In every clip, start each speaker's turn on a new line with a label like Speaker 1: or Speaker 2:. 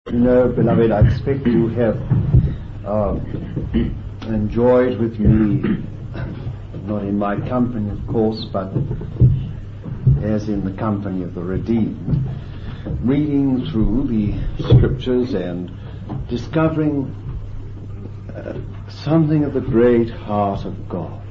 Speaker 1: You know, beloved, I expect you have enjoyed with me, not in my company, of course, but as in the company of the redeemed, reading through the scriptures and discovering something of the great heart of God.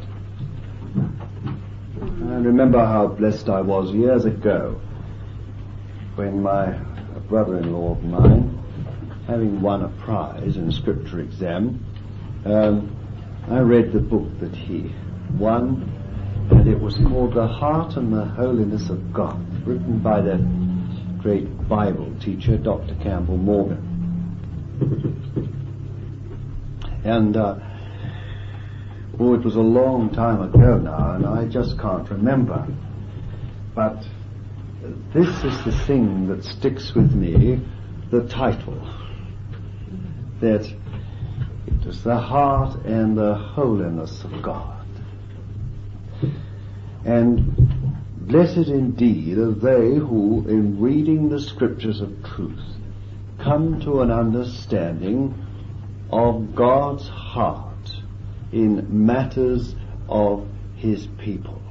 Speaker 1: I remember how blessed I was years ago when a brother-in-law of mine, having won a prize in a scripture exam, I read the book that he won, and it was called The Heart and the Holiness of God, written by the great Bible teacher, Dr. Campbell Morgan. And it was a long time ago now, and I just can't remember. But this is the thing that sticks with me, the title, that it is the heart and the holiness of God. And blessed indeed are they who, in reading the scriptures of truth, come to an understanding of God's heart in matters of his people.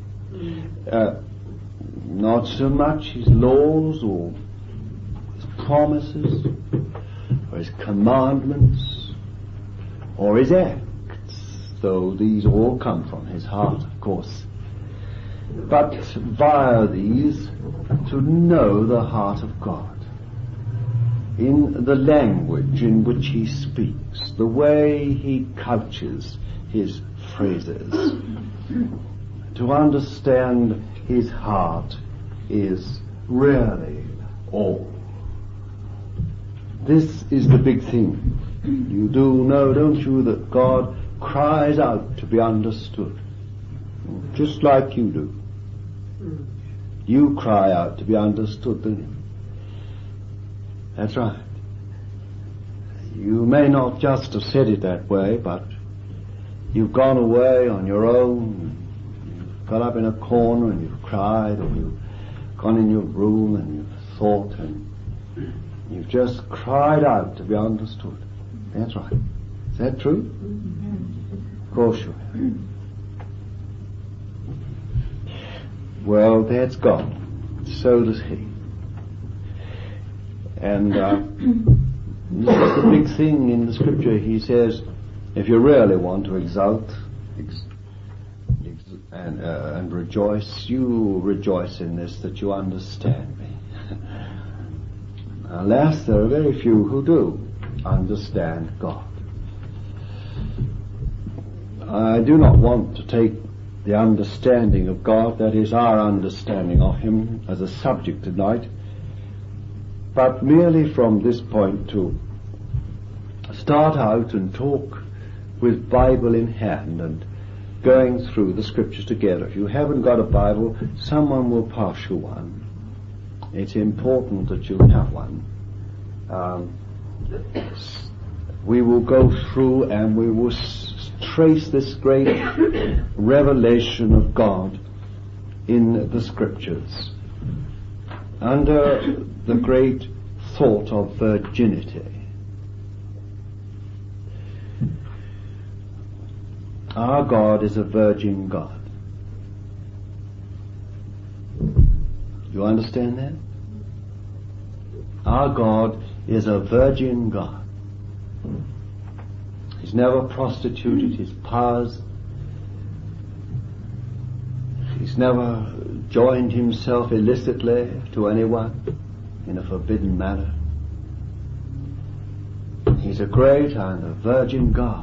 Speaker 1: Not so much his laws or his promises or his commandments or his acts, though these all come from his heart, of course, but via these to know the heart of God in the language in which he speaks, the way he couches his phrases. To understand his heart is really all. This is the big thing. You do know, don't you, that God cries out to be understood, just like you do. You cry out to be understood, don't you? That's right. You may not just have said it that way, but you've gone away on your own, you've got up in a corner and you've cried, or you've gone in your room and you've thought, and you've just cried out to be understood. That's right. Is that true? Of course you have. Well, that's God. So does he. And this is the big thing in the scripture. He says, if you really want to exult and rejoice, you rejoice in this, that you understand me. Alas, there are very few who do understand God. I do not want to take the understanding of God, that is our understanding of him, as a subject tonight, but merely from this point to start out and talk with Bible in hand and going through the scriptures together. If you haven't got a Bible, someone will pass you one. It's important that you have one. We will go through and we will trace this great revelation of God in the scriptures under the great thought of virginity. Our God is a virgin God. You understand that? Our God is a virgin God. He's never prostituted his powers. He's never joined himself illicitly to anyone in a forbidden manner. He's a great and a virgin God.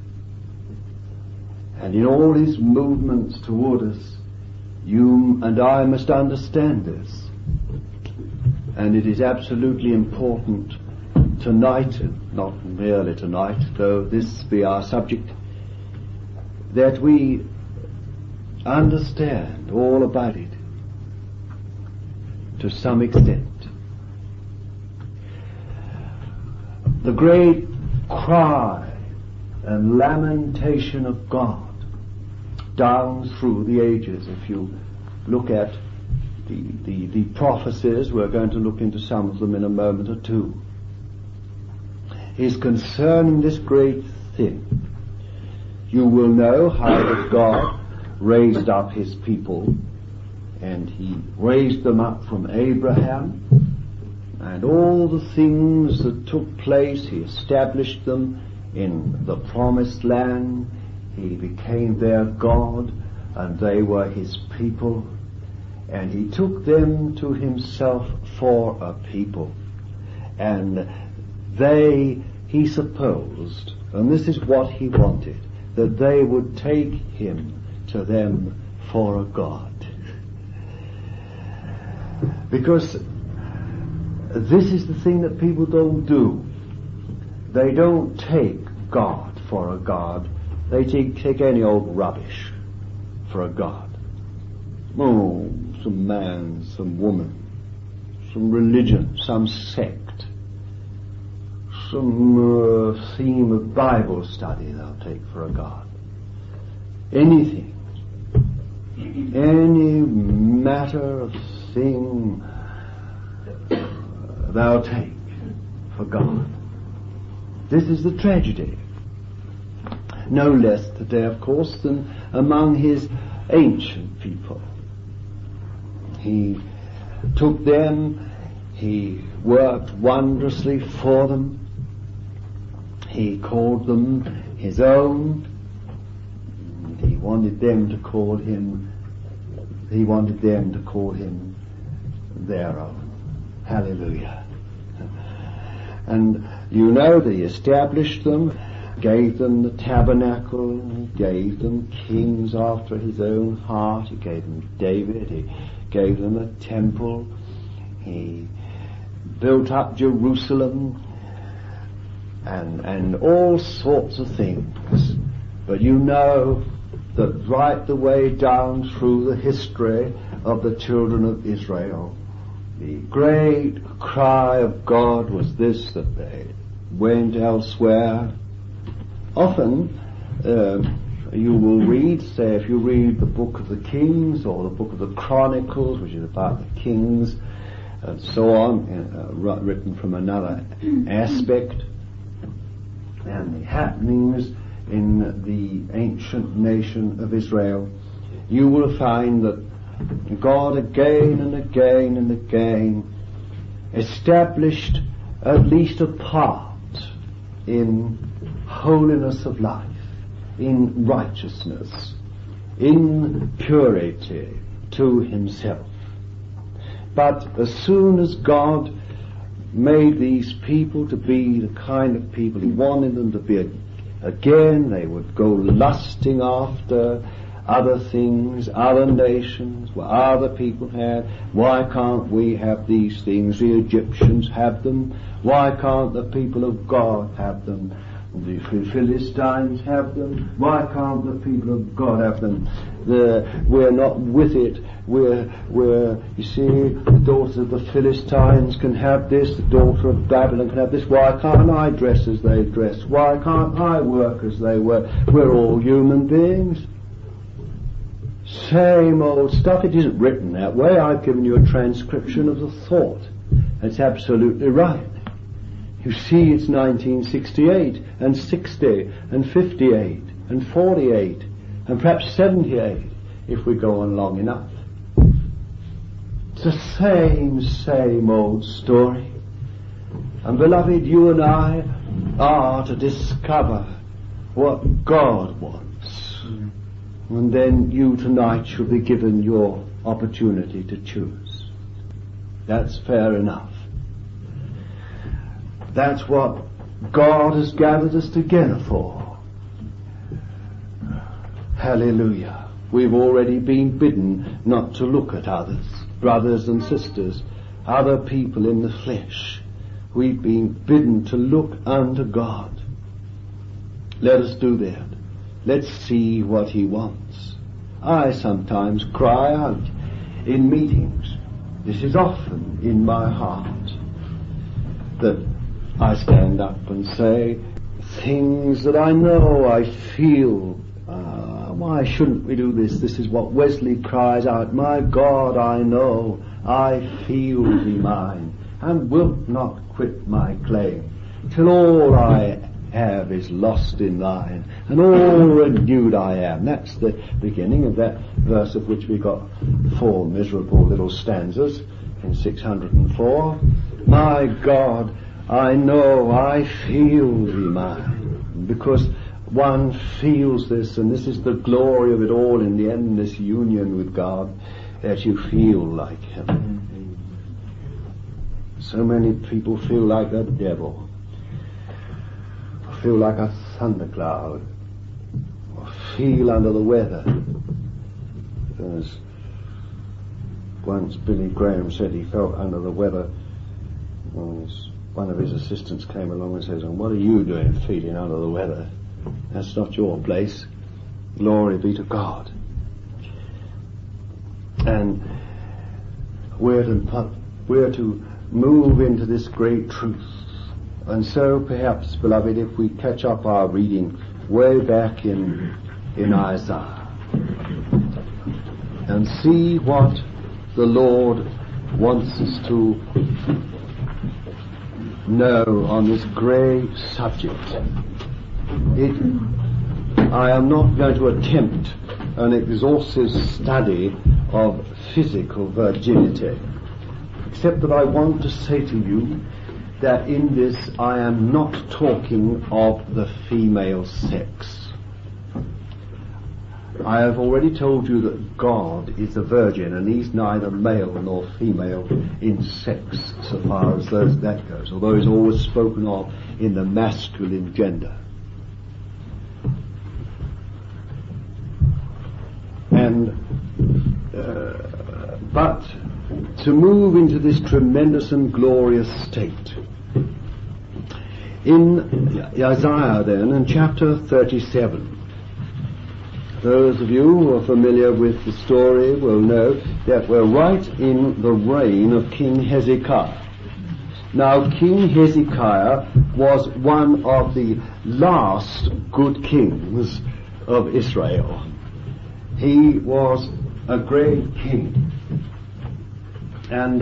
Speaker 1: And in all his movements toward us, you and I must understand this. And it is absolutely important tonight, and not merely tonight, though this be our subject, that we understand all about it to some extent. The great cry and lamentation of God down through the ages, if you look at the prophecies, we're going to look into some of them in a moment or two. is concerning this great thing. You will know how that God raised up his people, and he raised them up from Abraham, and all the things that took place, he established them in the promised land. He became their God, and they were his people, and he took them to himself for a people. And he supposed, and this is what he wanted, that they would take him to them for a God. Because this is the thing that people don't do. They don't take God for a God. They take any old rubbish for a God. Oh, some man, some woman, some religion, some sect, some theme of Bible study they'll take for a God. Anything, any matter of thing thou take for God. This is the tragedy. No less today, of course, than among his ancient people. He took them, he worked wondrously for them, he called them his own, and he wanted them to call him their own. Hallelujah. And you know that he established them, gave them the tabernacle, gave them kings after his own heart, he gave them David, he gave them a temple, he built up Jerusalem, and all sorts of things. But you know that right the way down through the history of the children of Israel, the great cry of God was this, that they went elsewhere. Often, you will read, say if you read the book of the Kings or the book of the Chronicles, which is about the kings and so on, written from another aspect, and the happenings in the ancient nation of Israel, you will find that God again and again and again established at least a part in holiness of life, in righteousness, in purity to himself. But as soon as God made these people to be the kind of people he wanted them to be again, they would go lusting after other things, other nations, what other people had. Why can't we have these things? The Egyptians have them. Why can't the people of God have them? The Philistines have them. Why can't the people of God have them? We're not with it. You see, the daughters of the Philistines can have this, the daughter of Babylon can have this. Why can't I dress as they dress? Why can't I work as they work? We're all human beings. Same old stuff. It isn't written that way. I've given you a transcription of the thought. That's absolutely right. You see, it's 1968 and 60 and 58 and 48 and perhaps 78 if we go on long enough. It's the same old story. And beloved, you and I are to discover what God wants. And then you tonight should be given your opportunity to choose. That's fair enough. That's what God has gathered us together for. Hallelujah. We've already been bidden not to look at others, brothers and sisters, other people in the flesh. We've been bidden to look unto God. Let us do that. Let's see what he wants. I sometimes cry out in meetings. This is often in my heart, that I stand up and say things that I know, I feel, why shouldn't we do this? This is what Wesley cries out, my God, I know, I feel thee mine, and wilt not quit my claim. till all I have is lost in thine, and all renewed I am. That's the beginning of that verse of which we got 4 miserable little stanzas in 604. My God, I know I feel thee mine, because one feels this, and this is the glory of it all in the end, this union with God, that you feel like Him. So many people feel like the devil, feel like a thundercloud, or feel under the weather. As once Billy Graham said he felt under the weather, one of his assistants came along and says, "And what are you doing feeling under the weather? That's not your place. Glory be to God." And we're to move into this great truth. And so perhaps, beloved, if we catch up our reading way back in Isaiah and see what the Lord wants us to know on this great subject. I am not going to attempt an exhaustive study of physical virginity, except that I want to say to you that in this I am not talking of the female sex. I have already told you that God is a virgin, and He's neither male nor female in sex so far as that goes, although He's always spoken of in the masculine gender. And but to move into this tremendous and glorious state, in Isaiah then, in chapter 37, those of you who are familiar with the story will know that we're right in the reign of King Hezekiah. Now, King Hezekiah was one of the last good kings of Israel. He was a great king, and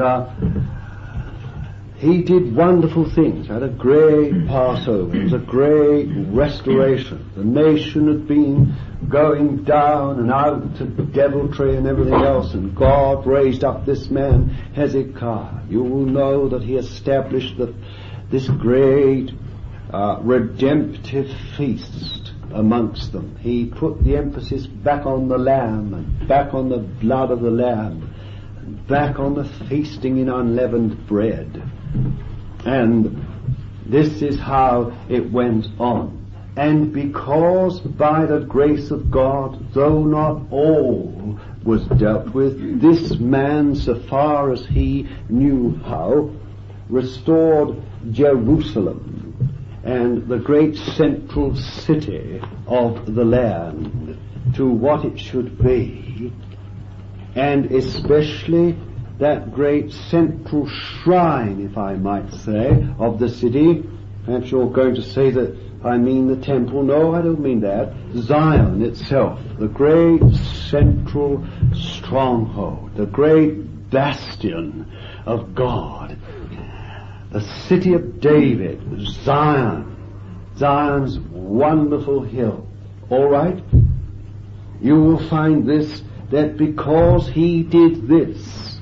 Speaker 1: he did wonderful things, had a great Passover, it was a great restoration. The nation had been going down and out to deviltry and everything else, and God raised up this man Hezekiah. You will know that he established this great redemptive feast amongst them. He put the emphasis back on the lamb, and back on the blood of the lamb, and back on the feasting in unleavened bread. And this is how it went on. And because by the grace of God, though not all was dealt with, this man, so far as he knew how, restored Jerusalem and the great central city of the land to what it should be, and especially that great central shrine, if I might say, of the city. Perhaps you're going to say that I mean the temple. No, I don't mean that. Zion itself, the great central stronghold, the great bastion of God, the city of David, Zion, Zion's wonderful hill. All right? You will find this, that because he did this,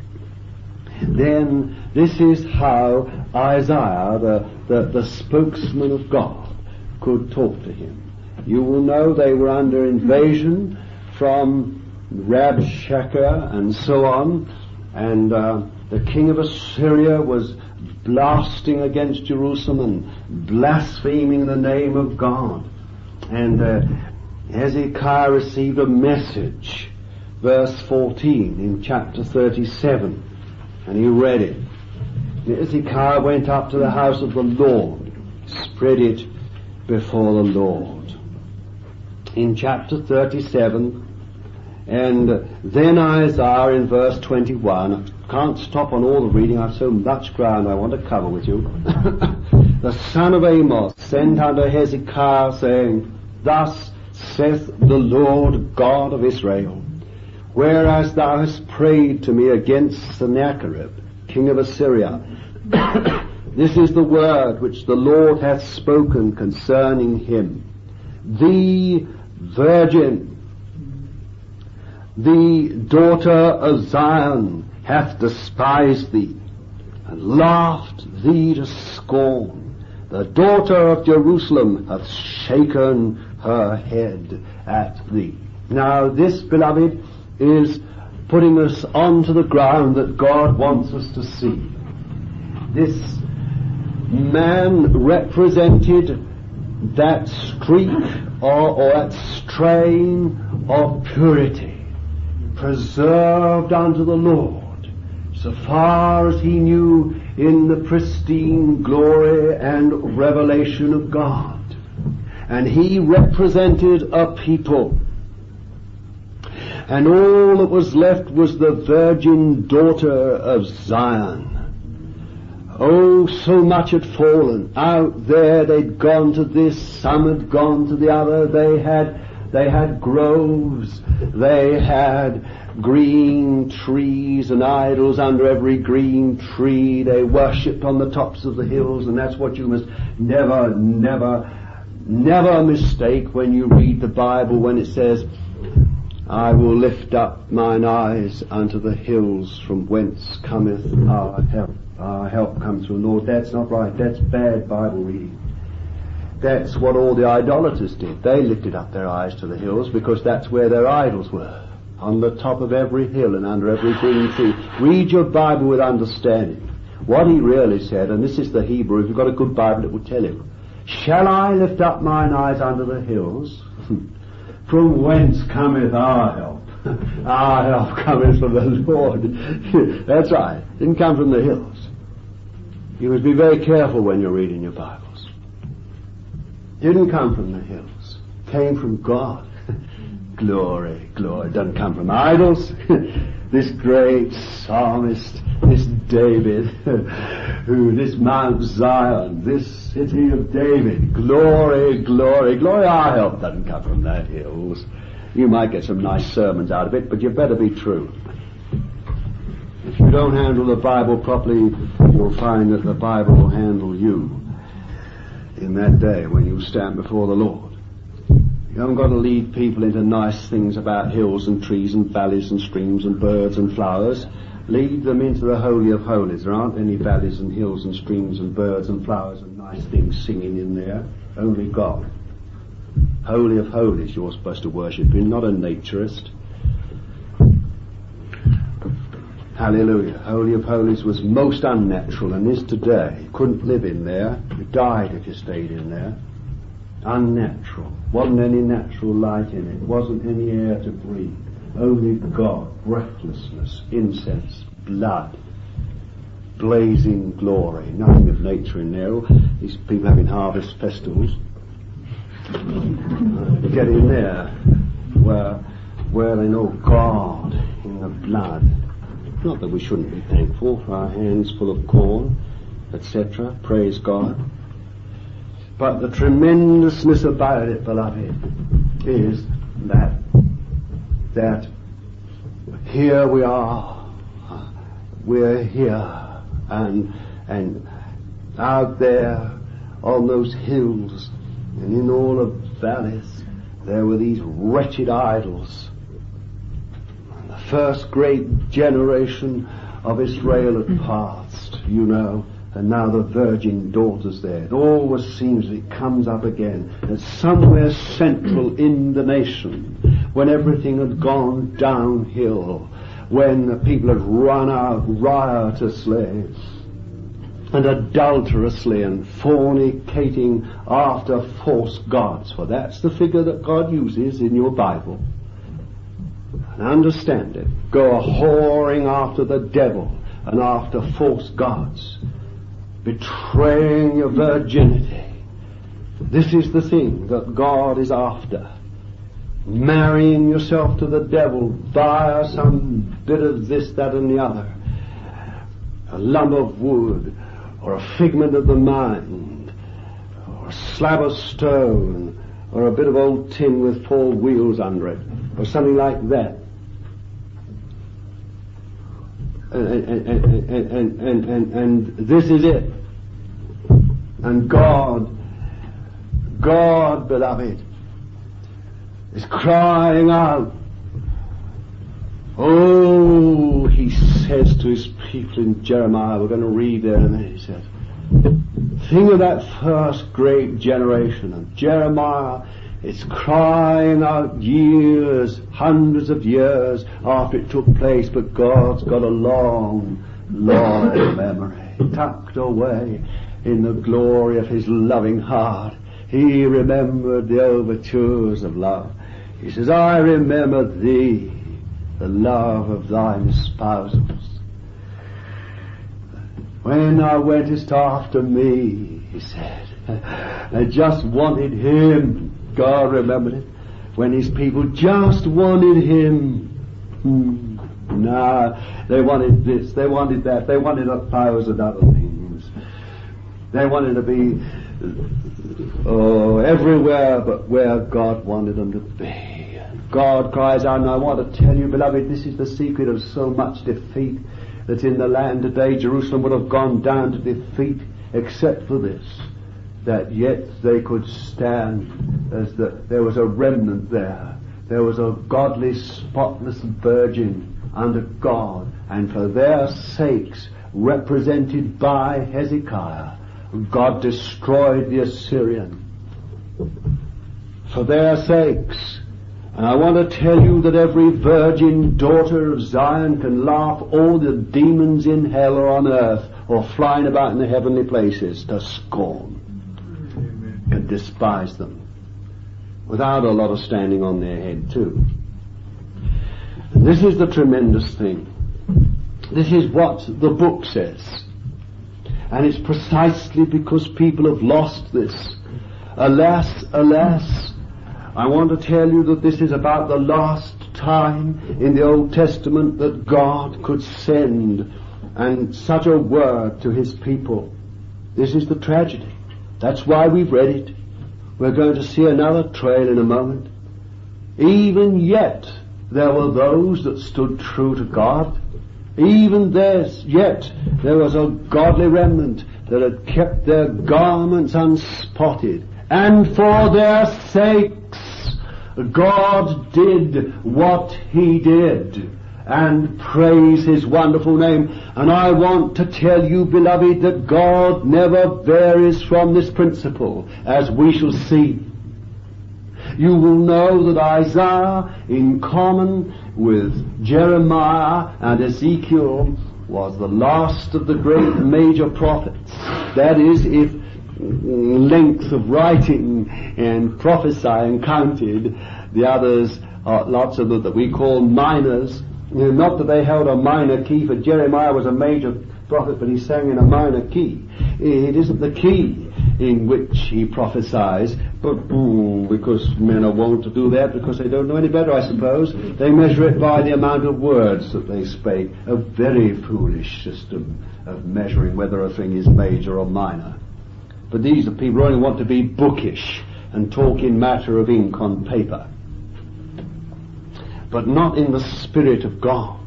Speaker 1: then this is how Isaiah, the spokesman of God, could talk to him. You will know they were under invasion from Rabshakeh and so on, and the king of Assyria was blasting against Jerusalem and blaspheming the name of God. And Hezekiah received a message, verse 14 in chapter 37, and he read it. Hezekiah went up to the house of the Lord, spread it before the Lord. In chapter 37, and then Isaiah in verse 21, I can't stop on all the reading, I have so much ground I want to cover with you. The son of Amos sent unto Hezekiah, saying, Thus saith the Lord God of Israel, whereas thou hast prayed to me against Sennacherib, king of Assyria, This is the word which the Lord hath spoken concerning him. The virgin, the daughter of Zion, hath despised thee, and laughed thee to scorn. The daughter of Jerusalem hath shaken her head at thee. Now this, beloved, is putting us onto the ground that God wants us to see. This man represented that streak or that strain of purity, preserved unto the Lord, so far as he knew in the pristine glory and revelation of God. And he represented a people. And all that was left was the virgin daughter of Zion. Oh, so much had fallen. Out there they'd gone to this, some had gone to the other. They had groves, they had green trees and idols under every green tree. They worshipped on the tops of the hills, and that's what you must never mistake when you read the Bible, when it says, I will lift up mine eyes unto the hills from whence cometh our help. Our help comes from the Lord. That's not right. That's bad Bible reading. That's what all the idolaters did. They lifted up their eyes to the hills because that's where their idols were. On the top of every hill and under every green tree. Read your Bible with understanding. What he really said, and this is the Hebrew, if you've got a good Bible it will tell you. Shall I lift up mine eyes unto the hills? From whence cometh our help? Our help cometh from the Lord. That's right. It didn't come from the hills. You must be very careful when you're reading your Bibles. It didn't come from the hills. It came from God. Glory, glory. It doesn't come from idols. This great psalmist, this David, this Mount Zion, this city of David. Glory, glory, glory. Our help doesn't come from that hills. You might get some nice sermons out of it, but you better be true. If you don't handle the Bible properly, you'll find that the Bible will handle you in that day when you stand before the Lord. You haven't got to lead people into nice things about hills and trees and valleys and streams and birds and flowers. Lead them into the Holy of Holies. There aren't any valleys and hills and streams and birds and flowers and nice things singing in there. Only God. Holy of Holies you're supposed to worship in, not a naturist. Hallelujah. Holy of Holies was most unnatural and is today. You couldn't live in there. You died if you stayed in there. Unnatural. Wasn't any natural light in it. Wasn't any air to breathe. Only God. Breathlessness. Incense. Blood. Blazing glory. Nothing of nature in there. These people having harvest festivals. Get in there where they know God in the blood. Not that we shouldn't be thankful for our hands full of corn, etc. Praise God. But the tremendousness about it, beloved, is that here we are. We're here and out there on those hills and in all the valleys there were these wretched idols. And the first great generation of Israel had passed, you know, and now the virgin daughter's there. It always seems that it comes up again. It's somewhere central in the nation when everything had gone downhill, when the people had run out riotously and adulterously and fornicating after false gods. For that's the figure that God uses in your Bible. And understand it. Go a-whoring after the devil and after false gods, betraying your virginity. This is the thing that God is after. Marrying yourself to the devil via some bit of this, that and the other. A lump of wood, or a figment of the mind, or a slab of stone, or a bit of old tin with 4 wheels under it, or something like that. And this is it. And God, beloved, is crying out. Oh, he says to his people in Jeremiah, we're going to read there in a minute, he says, think of that first great generation of Jeremiah. It's crying out years, hundreds of years after it took place, but God's got a long, long memory, tucked away in the glory of his loving heart. He remembered the overtures of love. He says, I remember thee, the love of thine spouses. When thou wentest after me, he said, I just wanted him. God remembered it. When his people just wanted him. Nah, they wanted this, they wanted that, they wanted 1,000 other things. They wanted to be everywhere but where God wanted them to be. God cries out, and I want to tell you, beloved, this is the secret of so much defeat that's in the land today. Jerusalem would have gone down to defeat except for this, that yet they could stand as there was a remnant there. There was a godly, spotless virgin under God, and for their sakes, represented by Hezekiah, God destroyed the Assyrian. For their sakes. And I want to tell you that every virgin daughter of Zion can laugh all the demons in hell or on earth or flying about in the heavenly places to scorn. Amen. And despise them without a lot of standing on their head too. And this is the tremendous thing. This is what the book says. And it's precisely because people have lost this. Alas, alas, I want to tell you that this is about the last time in the Old Testament that God could send and such a word to his people. This is the tragedy. That's why we've read it. We're going to see another trail in a moment. Even yet, there were those that stood true to God. Even yet, there was a godly remnant that had kept their garments unspotted. And for their sakes, God did what he did. And praise his wonderful name. And I want to tell you, beloved, that God never varies from this principle, as we shall see. You will know that Isaiah, in common with Jeremiah and Ezekiel, was the last of the great major prophets. That is, if length of writing and prophesying counted, the others are lots of them that we call minors. Not that they held a minor key, for Jeremiah was a major prophet, but he sang in a minor key. It isn't the key in which he prophesies, but because men are wont to do that because they don't know any better, I suppose. They measure it by the amount of words that they spake. A very foolish system of measuring whether a thing is major or minor. But these are people who only want to be bookish and talk in matter of ink on paper, but not in the Spirit of God.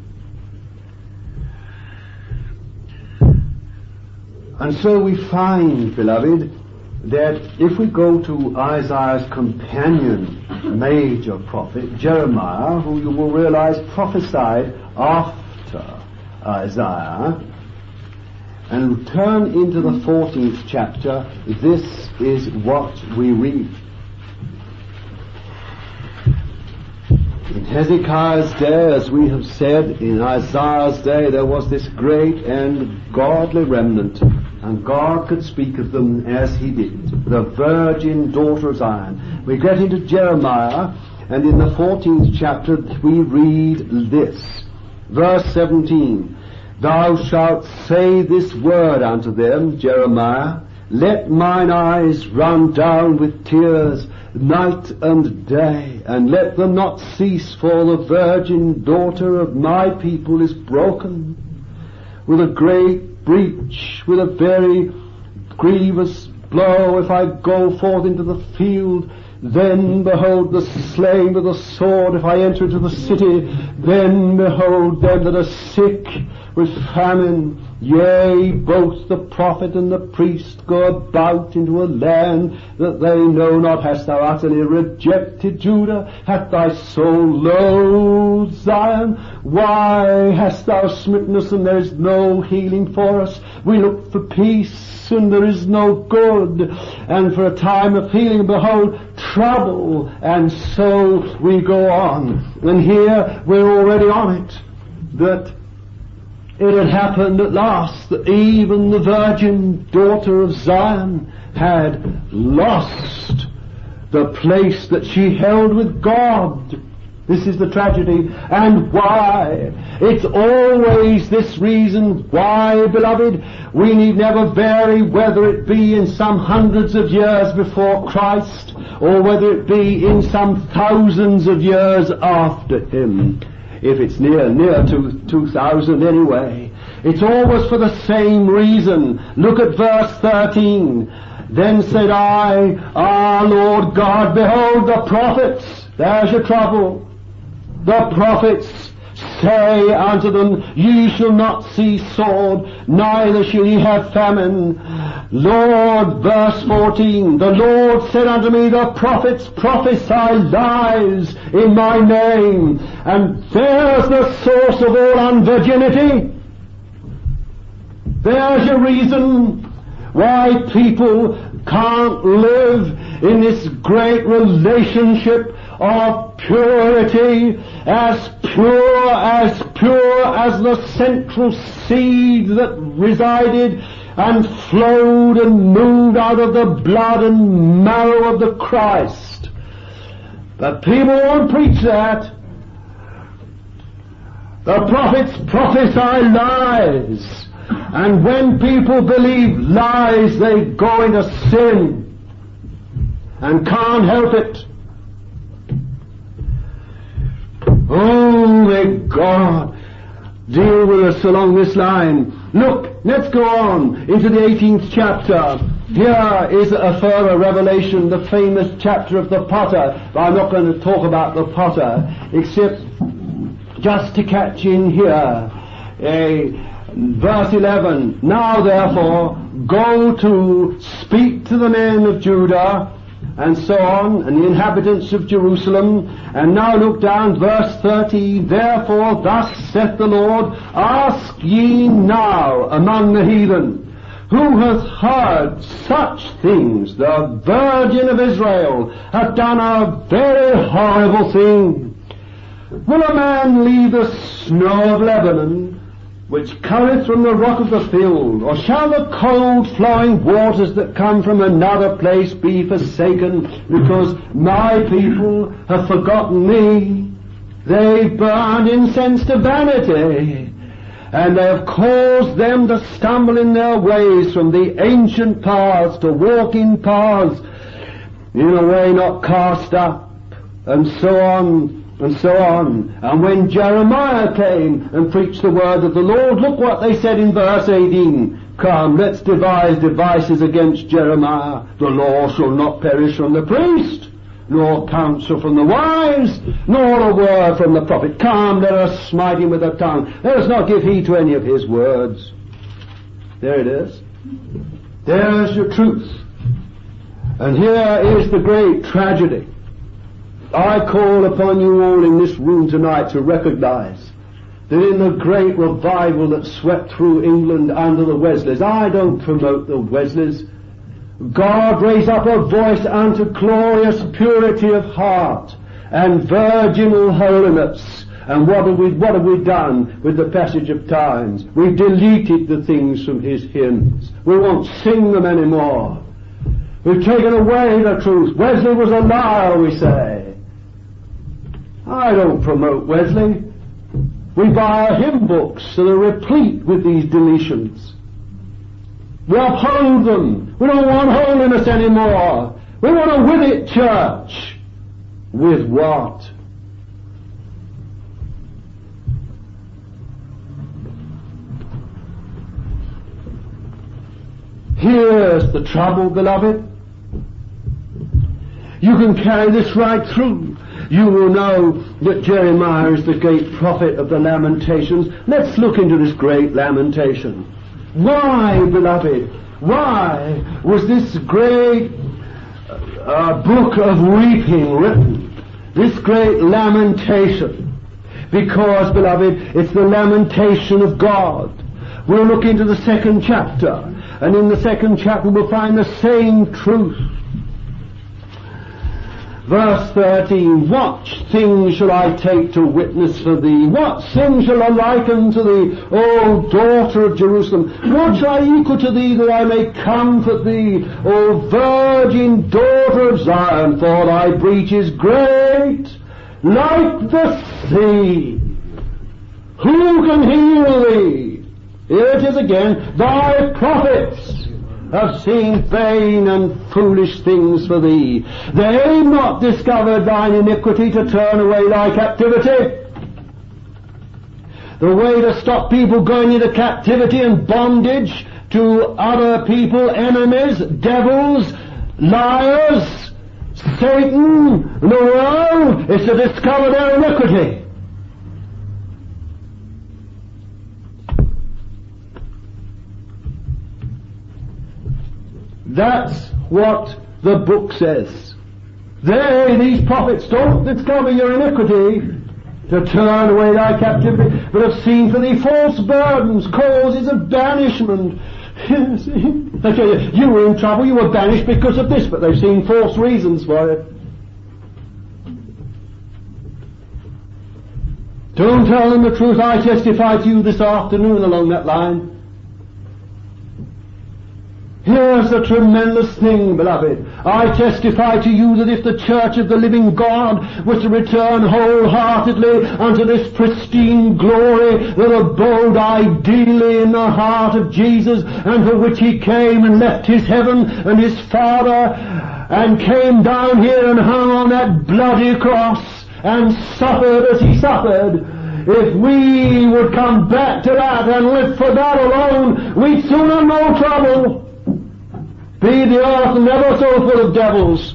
Speaker 1: And so we find, beloved, that if we go to Isaiah's companion major prophet, Jeremiah, who you will realize prophesied after Isaiah, and turn into the 14th chapter, this is what we read. In Hezekiah's day, as we have said, in Isaiah's day, there was this great and godly remnant, and God could speak of them as he did, the virgin daughter of Zion. We get into Jeremiah, and in the 14th chapter we read this, verse 17, Thou shalt say this word unto them, Jeremiah, Let mine eyes run down with tears night and day, and let them not cease, for the virgin daughter of my people is broken with a great breach, with a very grievous blow. If I go forth into the field, then behold the slain with the sword. If I enter into the city, then behold them that are sick with famine. Yea, both the prophet and the priest go about into a land that they know not. Hast thou utterly rejected Judah? Hath thy soul loathed Zion? Why hast thou smitten us, and there is no healing for us? We look for peace, and there is no good, and for a time of healing, behold, trouble, and so we go on. And here we're already on it, that it had happened at last that even the virgin daughter of Zion had lost the place that she held with God. This is the tragedy. And why? It's always this reason why, beloved, we need never vary, whether it be in some hundreds of years before Christ, or whether it be in some thousands of years after Him. If it's near to 2000 anyway. It's always for the same reason. Look at verse 13. Then said I, Lord God, behold the prophets. There's your trouble. The prophets say unto them, ye shall not see sword, neither shall ye have famine. Lord, verse 14, the Lord said unto me, the prophets prophesy lies in my name. And there's the source of all unvirginity. There's your reason why people can't live in this great relationship of purity, as pure as the central seed that resided and flowed and moved out of the blood and marrow of the Christ. But people won't preach that. The prophets prophesy lies. And when people believe lies, they go into sin and can't help it. Oh, may God deal with us along this line. Look, let's go on into the 18th chapter. Here is a further revelation, the famous chapter of the potter. But I'm not going to talk about the potter, except just to catch in here. Verse 11, now therefore go to speak to the men of Judah, and so on, and the inhabitants of Jerusalem. And now look down, verse 30, therefore thus saith the Lord, ask ye now among the heathen, who hath heard such things? The Virgin of Israel hath done a very horrible thing. Will a man leave the snow of Lebanon, which cometh from the rock of the field, or shall the cold flowing waters that come from another place be forsaken, because my people have forgotten me? They burn incense to vanity, and they have caused them to stumble in their ways from the ancient paths to walk in paths in a way not cast up, and so on. And so on. And when Jeremiah came and preached the word of the Lord, look what they said in verse 18. Come, let's devise devices against Jeremiah. The law shall not perish from the priest, nor counsel from the wise, nor a word from the prophet. Come, let us smite him with a tongue. Let us not give heed to any of his words. There it is. There's your truth. And here is the great tragedy. I call upon you all in this room tonight to recognize that in the great revival that swept through England under the Wesleys, I don't promote the Wesleys, God raised up a voice unto glorious purity of heart and virginal holiness. And what have we done with the passage of times? We've deleted the things from his hymns. We won't sing them anymore. We've taken away the truth. Wesley was a liar, we say. I don't promote Wesley. We buy our hymn books that are replete with these deletions. We uphold them. We don't want holiness anymore. We want a with it church. With what? Here's the trouble, beloved. You can carry this right through.
Speaker 2: you will know that Jeremiah is the great prophet of the Lamentations. Let's look into this great lamentation. Why, beloved, why was this great book of weeping written? This great lamentation? Because, beloved, it's the lamentation of God. We'll look into the second chapter, and in the second chapter we'll find the same truth. Verse 13, what thing shall I take to witness for thee? What sin shall I liken to thee, O daughter of Jerusalem? What shall I equal to thee that I may comfort thee, O virgin daughter of Zion? For thy breach is great, like the sea. Who can heal thee? Here it is again, thy prophets have seen vain and foolish things for thee. They not discovered thine iniquity to turn away thy captivity. The way to stop people going into captivity and bondage to other people, enemies, devils, liars, Satan, the world, is to discover their iniquity. That's what the book says. These prophets, don't discover your iniquity to turn away thy captivity, but have seen for thee false burdens, causes of banishment. They tell you, you were in trouble, you were banished because of this, but they've seen false reasons for it. Don't tell them the truth. I testify to you this afternoon along that line. Here's the tremendous thing, beloved. I testify to you that if the church of the living God was to return wholeheartedly unto this pristine glory that abode ideally in the heart of Jesus, and for which he came and left his heaven and his Father and came down here and hung on that bloody cross and suffered as he suffered, if we would come back to that and live for that alone, we'd soon have no trouble. Be the earth never so full of devils.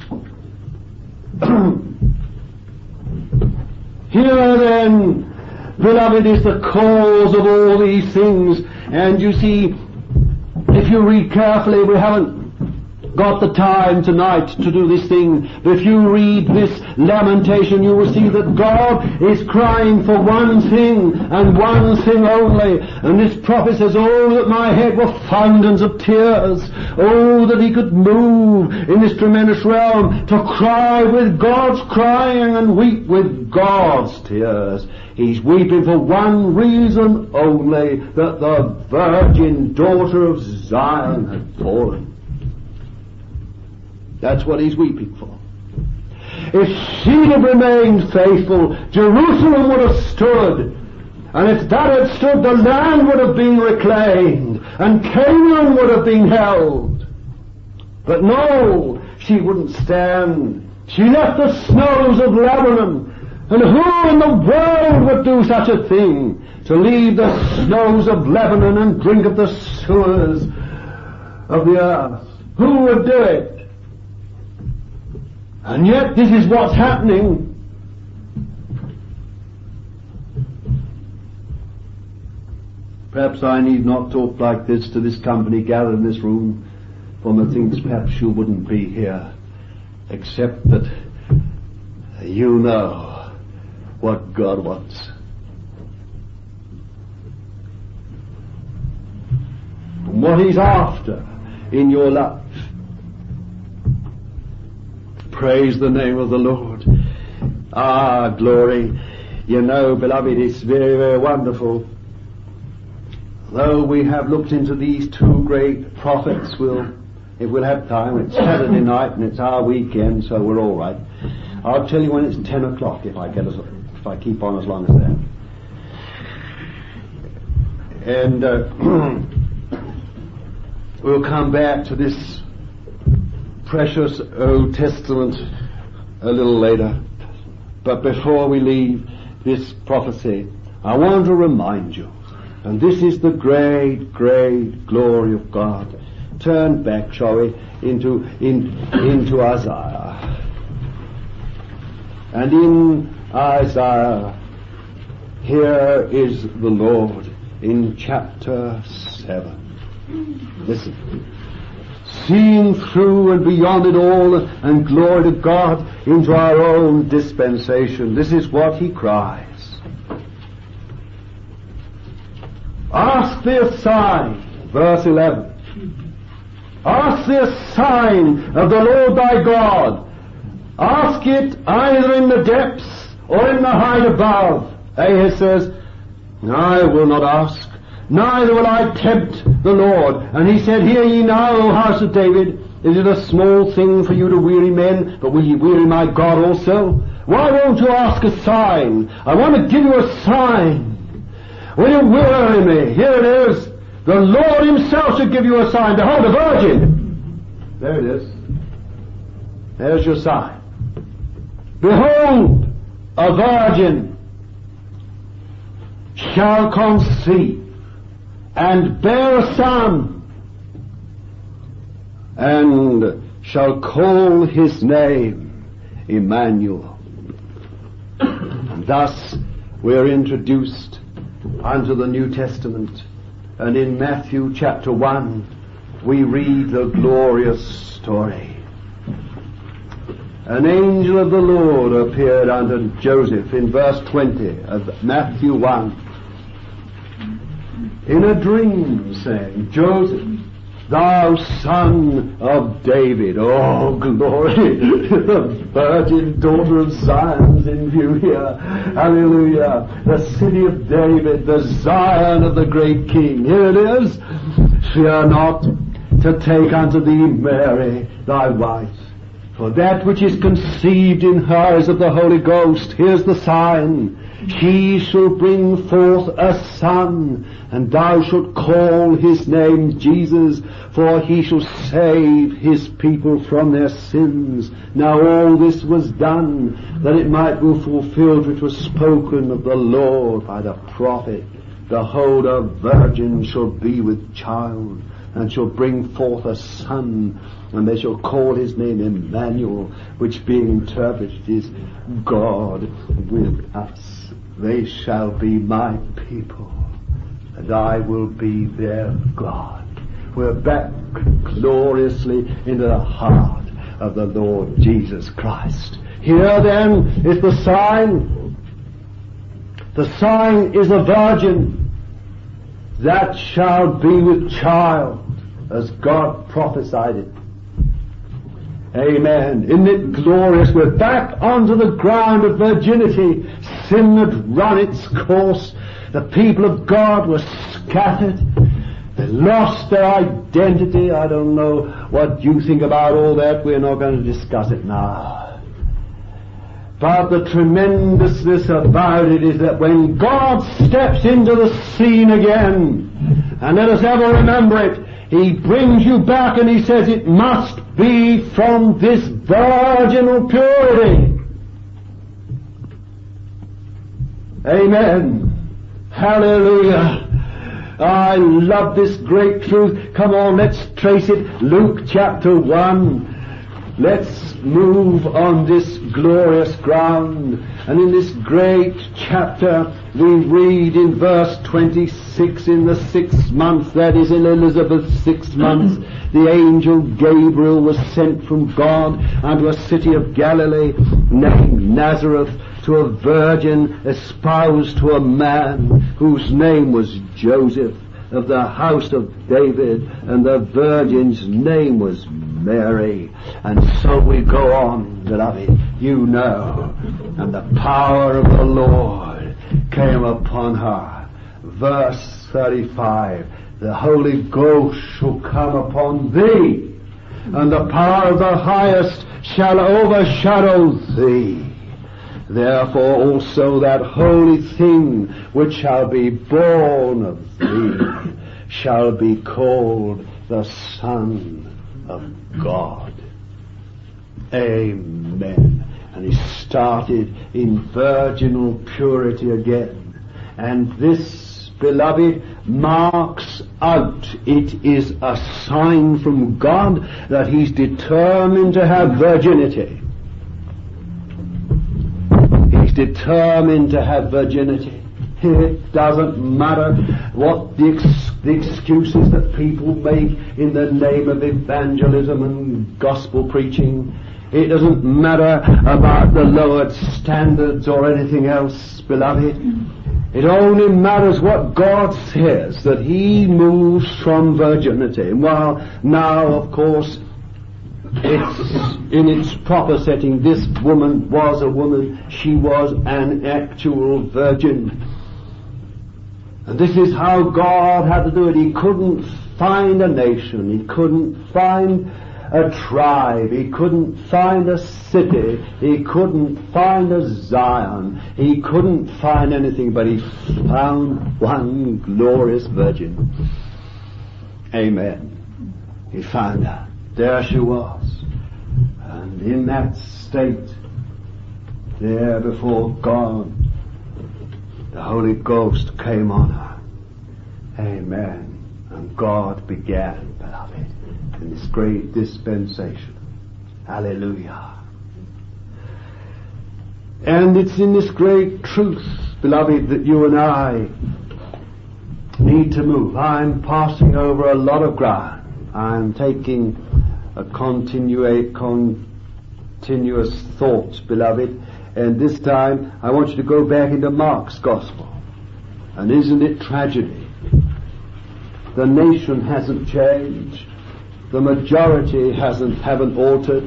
Speaker 2: Here then, beloved, is the cause of all these things. And you see, if you read carefully, we haven't got the time tonight to do this thing, but if you read this lamentation, you will see that God is crying for one thing and one thing only. And this prophet says, oh, that my head were fountains of tears. Oh, that he could move in this tremendous realm to cry with God's crying and weep with God's tears. He's weeping for one reason only, that the virgin daughter of Zion had fallen. That's what he's weeping for. If she had remained faithful, Jerusalem would have stood. And if that had stood, the land would have been reclaimed. And Canaan would have been held. But no, she wouldn't stand. She left the snows of Lebanon. And who in the world would do such a thing? To leave the snows of Lebanon and drink of the sewers of the earth? Who would do it? And yet this is what's happening. Perhaps I need not talk like this to this company gathered in this room, for methinks perhaps you wouldn't be here, except that you know what God wants. And what he's after in your life. Praise the name of the Lord. Ah, glory. You know, beloved, it's very, very wonderful. Though we have looked into these two great prophets, if we'll have time, it's Saturday night and it's our weekend, so we're all right. I'll tell you when it's 10 o'clock if I keep on as long as that. And we'll come back to this precious Old Testament a little later. But before we leave this prophecy, I want to remind you, and this is the great, great glory of God. Turn back, shall we, into Isaiah. And in Isaiah, here is the Lord in chapter 7. Listen. Seeing through and beyond it all, and glory to God, into our own dispensation, this is what he cries. Ask thee a sign, verse 11. Ask thee a sign of the Lord thy God. Ask it either in the depths or in the height above. Ahaz says, I will not ask, neither will I tempt the Lord. And he said, Hear ye now, O house of David, is it a small thing for you to weary men, but will ye weary my God also? Why won't you ask a sign? I want to give you a sign. Will you weary me? Here it is. The Lord himself should give you a sign. Behold, a virgin. There it is. There's your sign. Behold, a virgin shall conceive and bear a son, and shall call his name Emmanuel. And thus we are introduced unto the New Testament. And in Matthew chapter 1 we read the glorious story. An angel of the Lord appeared unto Joseph in verse 20 of Matthew 1 in a dream, saying, Joseph, thou son of David. Oh, glory! The virgin daughter of Zion's in view here. Hallelujah. The city of David, the Zion of the great King. Here it is. Fear not to take unto thee Mary, thy wife. For that which is conceived in her is of the Holy Ghost. Here's the sign. She shall bring forth a son, and thou shalt call his name Jesus, for he shall save his people from their sins. Now all this was done, that it might be fulfilled which was spoken of the Lord by the prophet. Behold, a virgin shall be with child, and shall bring forth a son, and they shall call his name Emmanuel, which being interpreted is God with us. They shall be my people, and I will be their God. We're back gloriously into the heart of the Lord Jesus Christ. Here then is the sign. The sign is a virgin that shall be with child, as God prophesied it. Amen. Isn't it glorious? We're back onto the ground of virginity. Sin had run its course. The people of God were scattered. They lost their identity. I don't know what you think about all that. We're not going to discuss it now. But the tremendousness about it is that when God steps into the scene again, and let us ever remember it, he brings you back and he says it must be from this virginal purity. Amen. Hallelujah. I love this great truth. Come on, let's trace it. Luke chapter 1. Let's move on this glorious ground. And in this great chapter, we read in verse 26, in the 6th month, that is in Elizabeth's 6th month, the angel Gabriel was sent from God unto a city of Galilee named Nazareth, to a virgin espoused to a man whose name was Joseph, of the house of David, and the virgin's name was Mary. And so we go on, beloved, you know, and the power of the Lord came upon her. Verse 35, the Holy Ghost shall come upon thee, and the power of the highest shall overshadow thee. Therefore also that holy thing which shall be born of thee shall be called the Son of God. Amen. And he started in virginal purity again. And this, beloved, marks out, it is a sign from God that he's determined to have virginity. determined to have virginity. It doesn't matter what the excuses that people make in the name of evangelism and gospel preaching. It doesn't matter about the lowered standards or anything else, beloved. It only matters what God says, that He moves from virginity. And while now, of course, it's in its proper setting, this woman was a woman, she was an actual virgin. And this is how God had to do it. He couldn't find a nation, He couldn't find a tribe, He couldn't find a city, He couldn't find a Zion, He couldn't find anything, but He found one glorious virgin. Amen. He found her. There she was. And in that state, there before God, the Holy Ghost came on her. Amen. And God began, beloved, in this great dispensation. Hallelujah. And it's in this great truth, beloved, that you and I need to move. I'm passing over a lot of ground. I'm taking a continuous thought, beloved. And this time I want you to go back into Mark's Gospel. And isn't it tragedy? The nation hasn't changed. The majority haven't altered.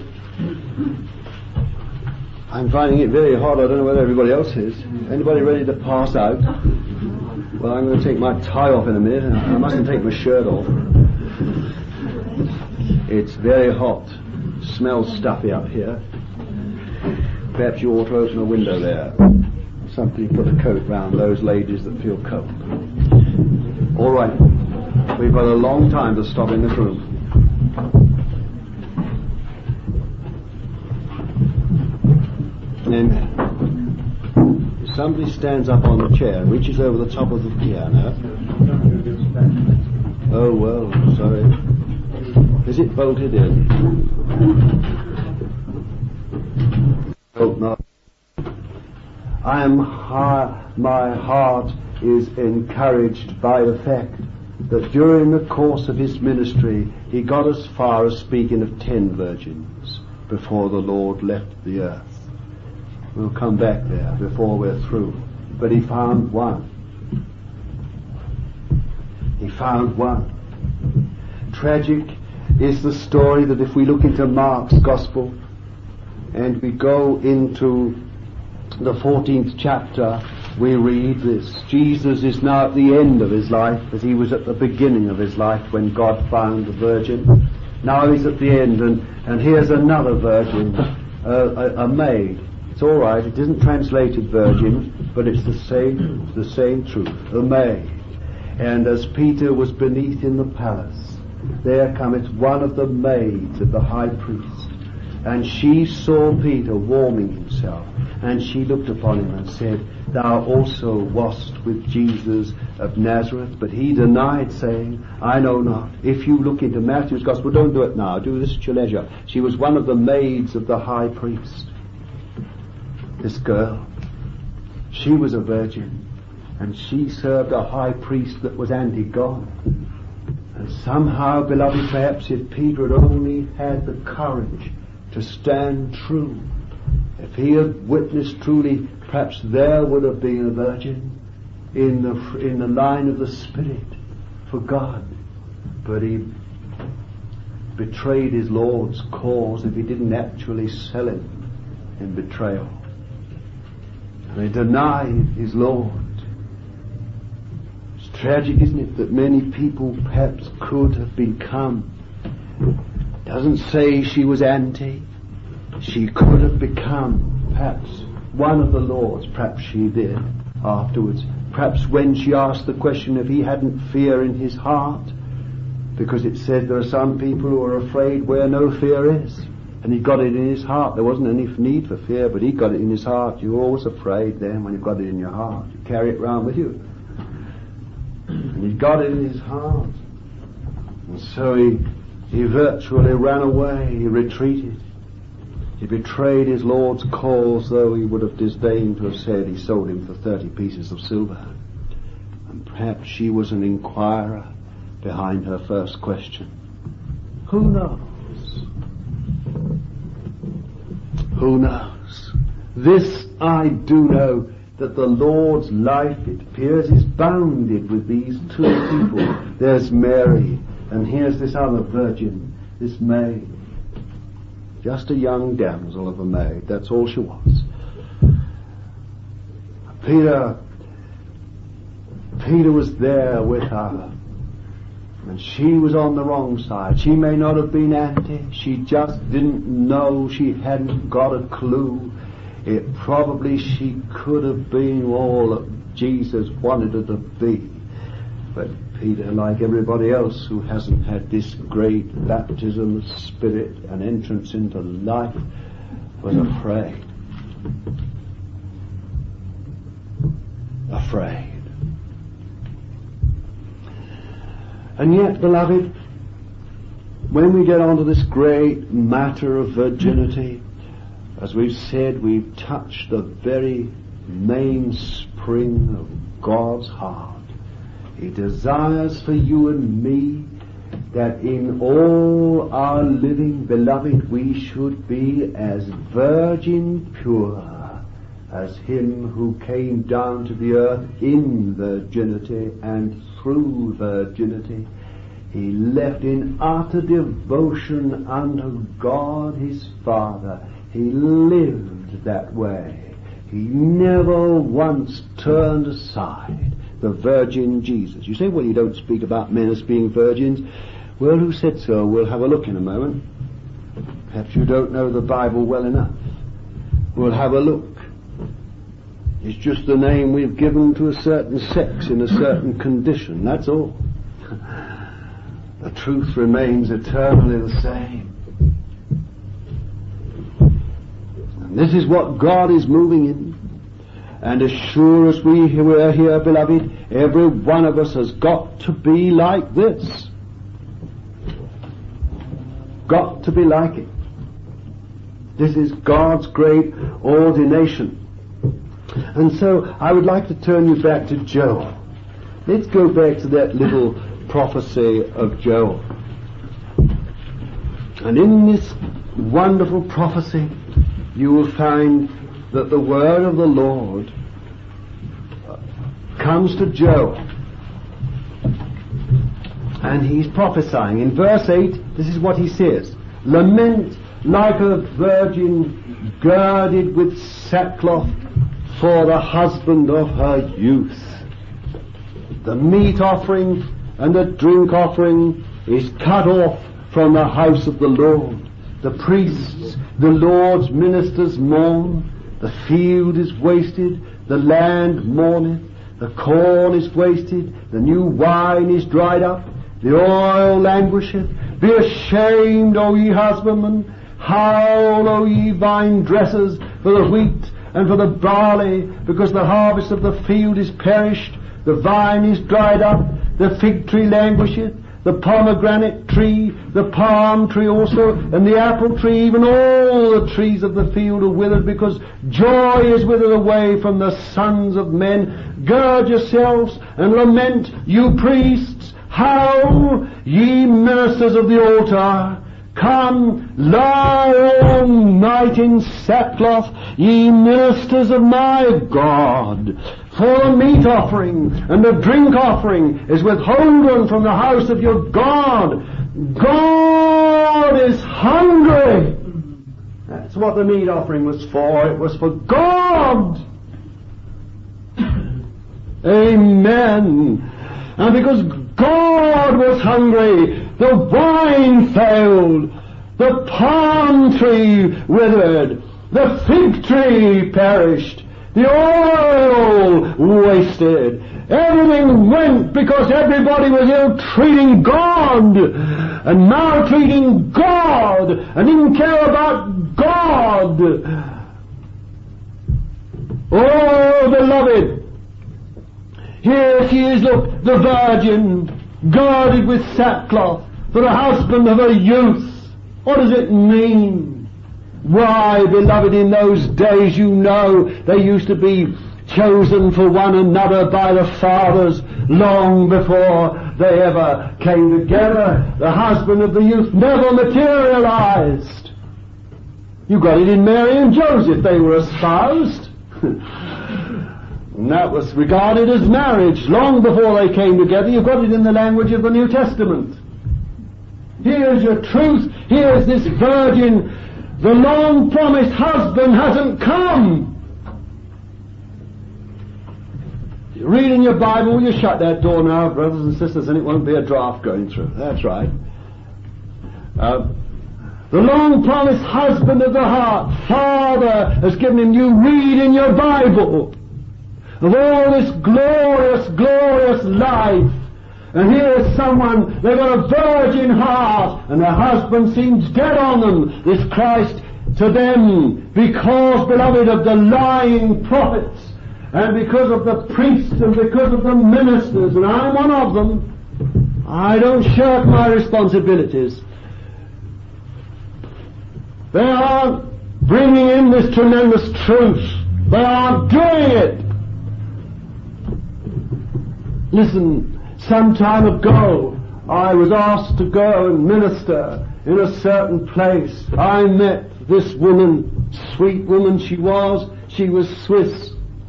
Speaker 2: I'm finding it very hard. I don't know whether everybody else is. Anybody ready to pass out? Well, I'm going to take my tie off in a minute. I mustn't take my shirt off. It's very hot. Smells stuffy up here. Perhaps you ought to open a window there. Somebody put a coat round those ladies that feel cold. All right. We've got a long time to stop in this room. Amen. If somebody stands up on the chair and reaches over the top of the piano. Oh, well, sorry. Is it bolted in? Hope not. My heart is encouraged by the fact that during the course of his ministry he got as far as speaking of 10 virgins before the Lord left the earth. We'll come back there before we're through. But he found one. He found one. Tragic is the story that if we look into Mark's Gospel and we go into the 14th chapter, we read this. Jesus is now at the end of his life, as he was at the beginning of his life when God found the virgin. Now he's at the end, and here's another virgin, a maid. It's all right. It isn't translated virgin, but it's the same truth. A maid. And as Peter was beneath in the palace, there cometh one of the maids of the high priest, and she saw Peter warming himself, and she looked upon him and said, Thou also wast with Jesus of Nazareth. But he denied, saying, I know not. If you look into Matthew's Gospel, don't do it now, do this at your leisure. She was one of the maids of the high priest. This girl, she was a virgin, and she served a high priest that was anti-God. And somehow, beloved, perhaps if Peter had only had the courage to stand true, if he had witnessed truly, perhaps there would have been a virgin in the line of the Spirit for God. But he betrayed his Lord's cause if he didn't actually sell him in betrayal. And he denied his Lord. It's tragic, isn't it, that many people perhaps could have become. It doesn't say she was anti. She could have become perhaps one of the Lord's. Perhaps she did afterwards. Perhaps when she asked the question if he hadn't fear in his heart, because it said there are some people who are afraid where no fear is. And he got it in his heart. There wasn't any need for fear, but he got it in his heart. You're always afraid then when you've got it in your heart. You carry it around with you. And he got it in his heart. And so he virtually ran away. He retreated.
Speaker 1: He betrayed his Lord's cause, though he would have disdained to have said he sold him for 30 pieces of silver. And perhaps she was an inquirer behind her first question. Who knows? Who knows? This I do know, that the Lord's life, it appears, is bounded with these two people. There's Mary, and here's this other virgin, this maid. Just a young damsel of a maid, that's all she was. Peter was there with her, and she was on the wrong side. She may not have been anti, she just didn't know, she hadn't got a clue. It probably she could have been all that Jesus wanted her to be. But Peter, like everybody else who hasn't had this great baptism of spirit and entrance into life, was afraid. Afraid. And yet, beloved, when we get onto this great matter of virginity, as we've said, we've touched the very mainspring of God's heart. He desires for you and me that in all our living, beloved, we should be as virgin pure as him who came down to the earth in virginity and through virginity. He left in utter devotion unto God his Father. He lived that way. He never once turned aside. The virgin Jesus. You say, well, you don't speak about men as being virgins. Well, who said so? We'll have a look in a moment. Perhaps you don't know the Bible well enough. We'll have a look. It's just the name we've given to a certain sex in a certain condition, that's all. The truth remains eternally the same. And this is what God is moving in. And as sure as we are here, beloved, every one of us has got to be like this. Got to be like it. This is God's great ordination. And so I would like to turn you back to Joel. Let's go back to that little prophecy of Joel. And in this wonderful prophecy, you will find that the word of the Lord comes to Joel. And he's prophesying. In verse 8, this is what he says. Lament like a virgin girded with sackcloth for the husband of her youth. The meat offering and the drink offering is cut off from the house of the Lord. The priests, the Lord's ministers mourn. The field is wasted, the land mourneth, the corn is wasted, the new wine is dried up, the oil languisheth. Be ashamed, O ye husbandmen, howl, O ye vine dressers, for the wheat and for the barley, because the harvest of the field is perished, the vine is dried up, the fig tree languisheth, the pomegranate tree, the palm tree also, and the apple tree, even all the trees of the field are withered, because joy is withered away from the sons of men. Gird yourselves and lament, you priests. Howl, ye ministers of the altar. Come, lie all night in sackcloth, ye ministers of my God. For the meat offering and the drink offering is withholden from the house of your God. God is hungry. That's what the meat offering was for. It was for God. Amen. And because God was hungry, the wine failed, the palm tree withered, the fig tree perished, the oil wasted. Everything went because everybody was ill-treating God and maltreating God and didn't care about God. Oh, beloved, here she is, look, the virgin, girded with sackcloth for the husband of her youth. What does it mean?
Speaker 2: Why, beloved, in those days, you know, they used to be chosen for one another by the fathers long before they ever came together. The husband of the youth never materialized. You got it in Mary and Joseph. They were espoused. And that was regarded as marriage long before they came together. You've got it in the language of the New Testament. Here's your truth. Here's this virgin. The long-promised husband hasn't come. You read in your Bible, you shut that door now, brothers and sisters, and it won't be a draft going through. That's right. The long-promised husband of the heart, Father, has given him. You read in your Bible of all this glorious, glorious life. And here is someone, they've got a virgin heart, and their husband seems dead on them. This Christ to them, because, beloved, of the lying prophets, and because of the priests, and because of the ministers, and I'm one of them, I don't shirk my responsibilities. They aren't bringing in this tremendous truth. They aren't doing it. Listen, some time ago, I was asked to go and minister in a certain place. I met this woman, sweet woman she was. She was Swiss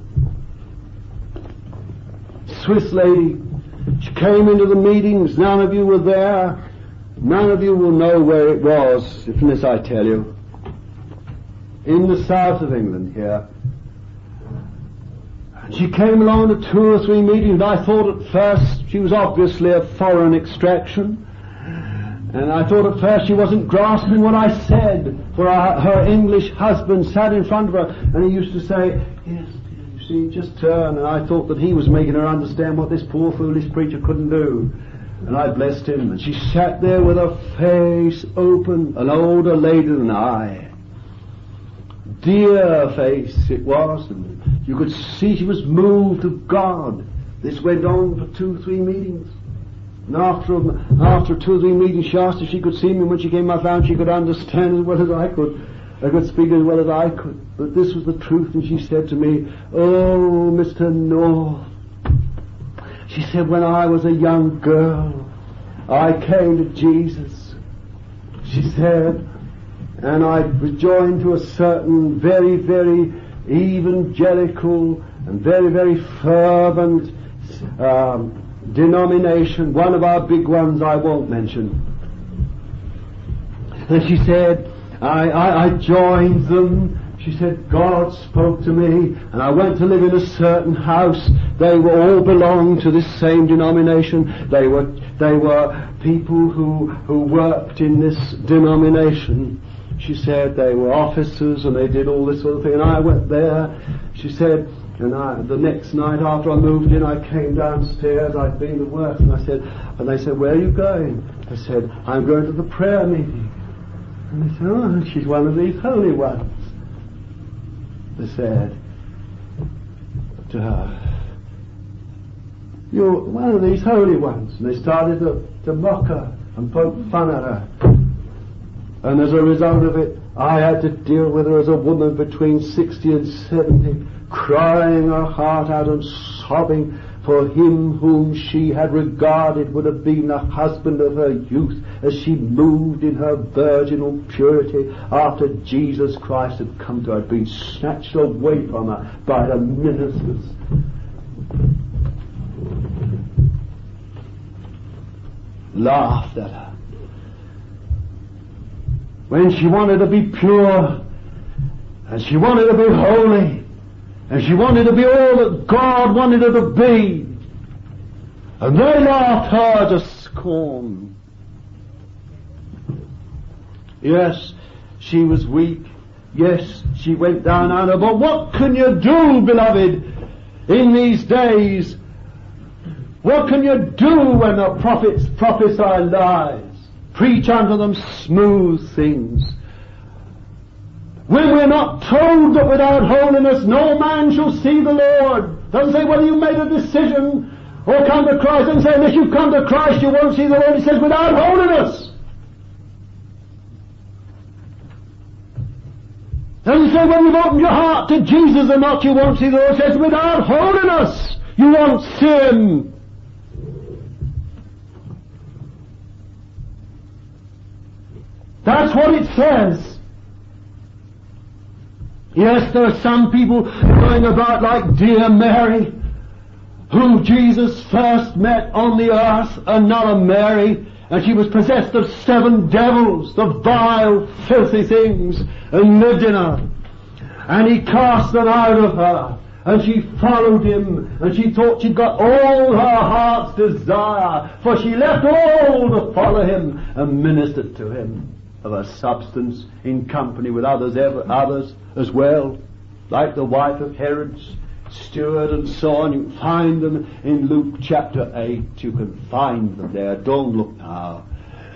Speaker 2: lady. She came into the meetings. None of you were there. None of you will know where it was, unless I tell you. In the south of England here. And she came along to 2 or 3 meetings. I thought at first she was obviously of foreign extraction. And I thought at first she wasn't grasping what I said. For her English husband sat in front of her and he used to say, yes, you see, just turn. And I thought that he was making her understand what this poor foolish preacher couldn't do. And I blessed him. And she sat there with her face open, an older lady than I. Dear face it was, and you could see she was moved to God. This went on for 2 or 3 meetings. And after 2 or 3 meetings, she asked if she could see me. When she came, I found she could understand as well as I could. I could speak as well as I could. But this was the truth, and she said to me, "Oh, Mr. North," she said, "when I was a young girl, I came to Jesus," she said, "and I was joined to a certain very, very evangelical and very, very fervent denomination, one of our big ones I won't mention." And she said, I joined them. She said, "God spoke to me, and I went to live in a certain house. They were all belonged to this same denomination. They were people who worked in this denomination." She said they were officers and they did all this sort of thing. And I went there, she said, and the next night after I moved in, I came downstairs. I'd been to work, and they said, "Where are you going?" I said, "I'm going to the prayer meeting." And they said, "Oh, she's one of these holy ones." They said to her, "You're one of these holy ones." And they started to mock her and poke fun at her. And as a result of it, I had to deal with her as a woman between 60 and 70, crying her heart out and sobbing for him whom she had regarded would have been the husband of her youth, as she moved in her virginal purity after Jesus Christ had come to her, had been snatched away from her by the ministers. Laughed at her. When she wanted to be pure, and she wanted to be holy, and she wanted to be all that God wanted her to be, and they laughed her to scorn. Yes, she was weak. Yes, she went down under. But what can you do, beloved, in these days? What can you do when the prophets prophesy lies? Preach unto them smooth things. When we're not told that without holiness no man shall see the Lord. Doesn't say whether you made a decision or come to Christ. Doesn't say unless you come to Christ you won't see the Lord. It says without holiness. And so when you've opened your heart to Jesus and not you won't see the Lord says, without holiness, you won't sin. That's what it says. Yes, there are some people going about like dear Mary, whom Jesus first met on the earth, another Mary, and she was possessed of 7 devils, the vile, filthy things, and lived in her. And he cast them out of her, and she followed him, and she thought she'd got all her heart's desire, for she left all to follow him and ministered to him of her substance in company with others as well, like the wife of Herod's steward and so on. You can find them in Luke chapter 8. You can find them there. Don't look now.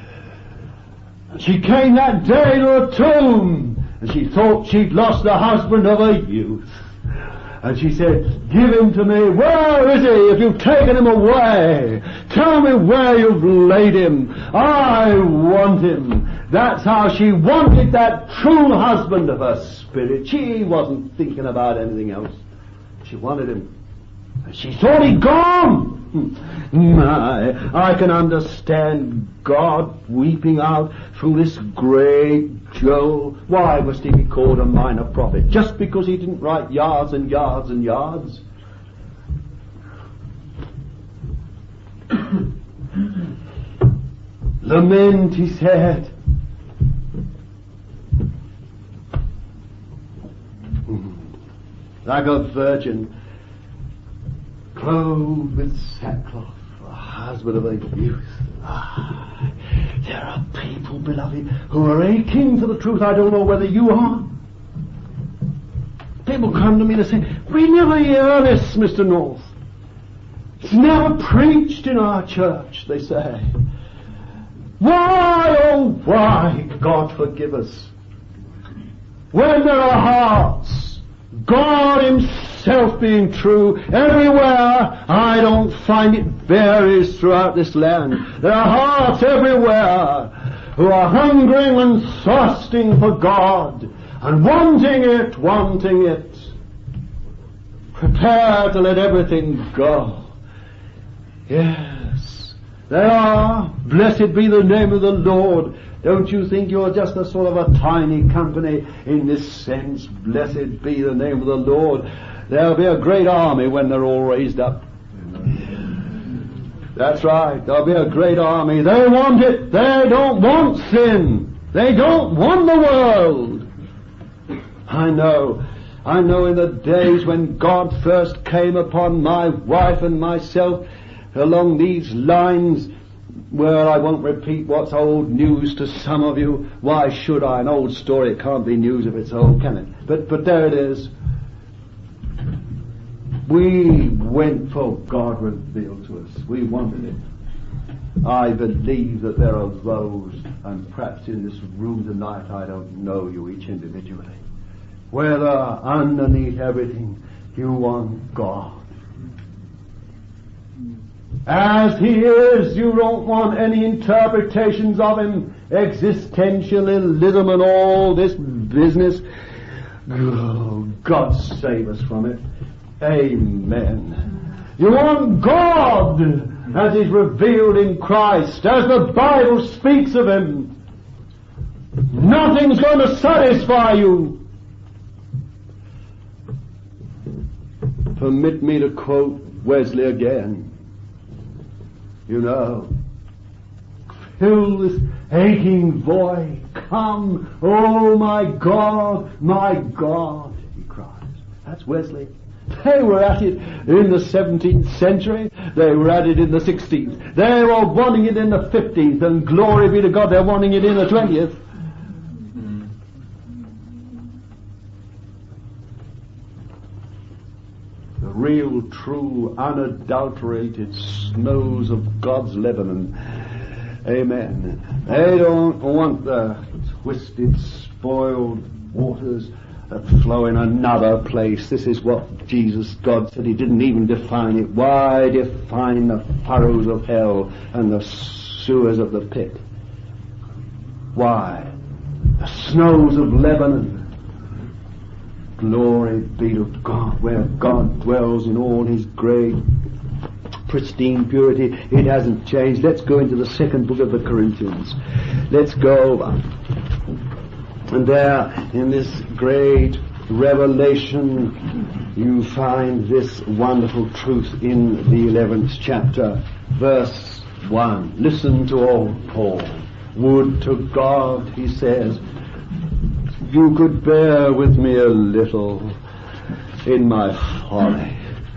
Speaker 2: She came that day to a tomb, and she thought she'd lost the husband of her youth. And she said, give him to me. Where is he? If you've taken him away, tell me where you've laid him. I want him. That's how she wanted that true husband of her spirit. She wasn't thinking about anything else. She wanted him. And she thought he'd gone. My, I can understand God weeping out through this great Joel. Why must he be called a minor prophet? Just because he didn't write yards and yards and yards? Lament, he said. Like a virgin clothed with sackcloth, a husband of a youth. There are people, beloved, who are aching for the truth. I don't know whether you are. People come to me and say, we never hear this, Mr. North. It's never preached in our church, they say. Why, oh why, God forgive us, when there are hearts, God himself being true everywhere. I don't find it varies throughout this land. There are hearts everywhere who are hungering and thirsting for God and wanting it, prepared to let everything go. Yes, they are. Blessed be the name of the Lord. Don't you think you're just a sort of a tiny company in this sense? Blessed be the name of the Lord. There'll be a great army when they're all raised up. That's right. There'll be a great army. They want it. They don't want sin. They don't want the world. I know in the days when God first came upon my wife and myself along these lines, well, I won't repeat what's old news to some of you. Why should I? An old story, it can't be news if it's old, can it? But there it is. We went for God revealed to us. We wanted it. I believe that there are those, and perhaps in this room tonight, I don't know you each individually, whether underneath everything you want God. As he is, you don't want any interpretations of him, existentialism and all this business. Oh, God save us from it. Amen. You want God as is revealed in Christ, as the Bible speaks of him. Nothing's going to satisfy you. Permit me to quote Wesley again. You know, fill this aching void. Come, oh my God, he cries. That's Wesley. They were at it in the 17th century. They were at it in the 16th. They were wanting it in the 15th. And glory be to God, they're wanting it in the 20th. The real, true, unadulterated snows of God's Lebanon. Amen. They don't want the twisted, spoiled waters that flow in another place. This is what God said. He didn't even define it. Why define the furrows of hell and the sewers of the pit? Why? The snows of Lebanon.
Speaker 1: Glory be to God, where God dwells in all His great pristine purity. It hasn't changed. Let's go into the second book of the Corinthians. Let's go over. And there, in this great revelation, you find this wonderful truth in the 11th chapter, verse 1. Listen to old Paul. Would to God, he says, you could bear with me a little in my folly.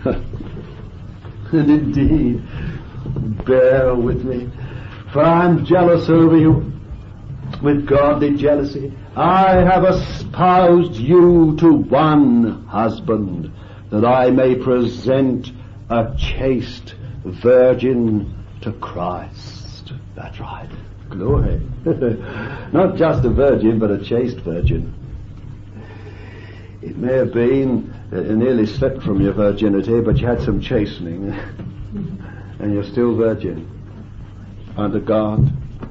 Speaker 1: And indeed, bear with me, for I'm jealous over you with godly jealousy. I have espoused you to one husband, that I may present a chaste virgin to Christ. That's right. Glory. Not just a virgin, but a chaste virgin. It may have been that you nearly slipped from your virginity, but you had some chastening, and you're still virgin unto God.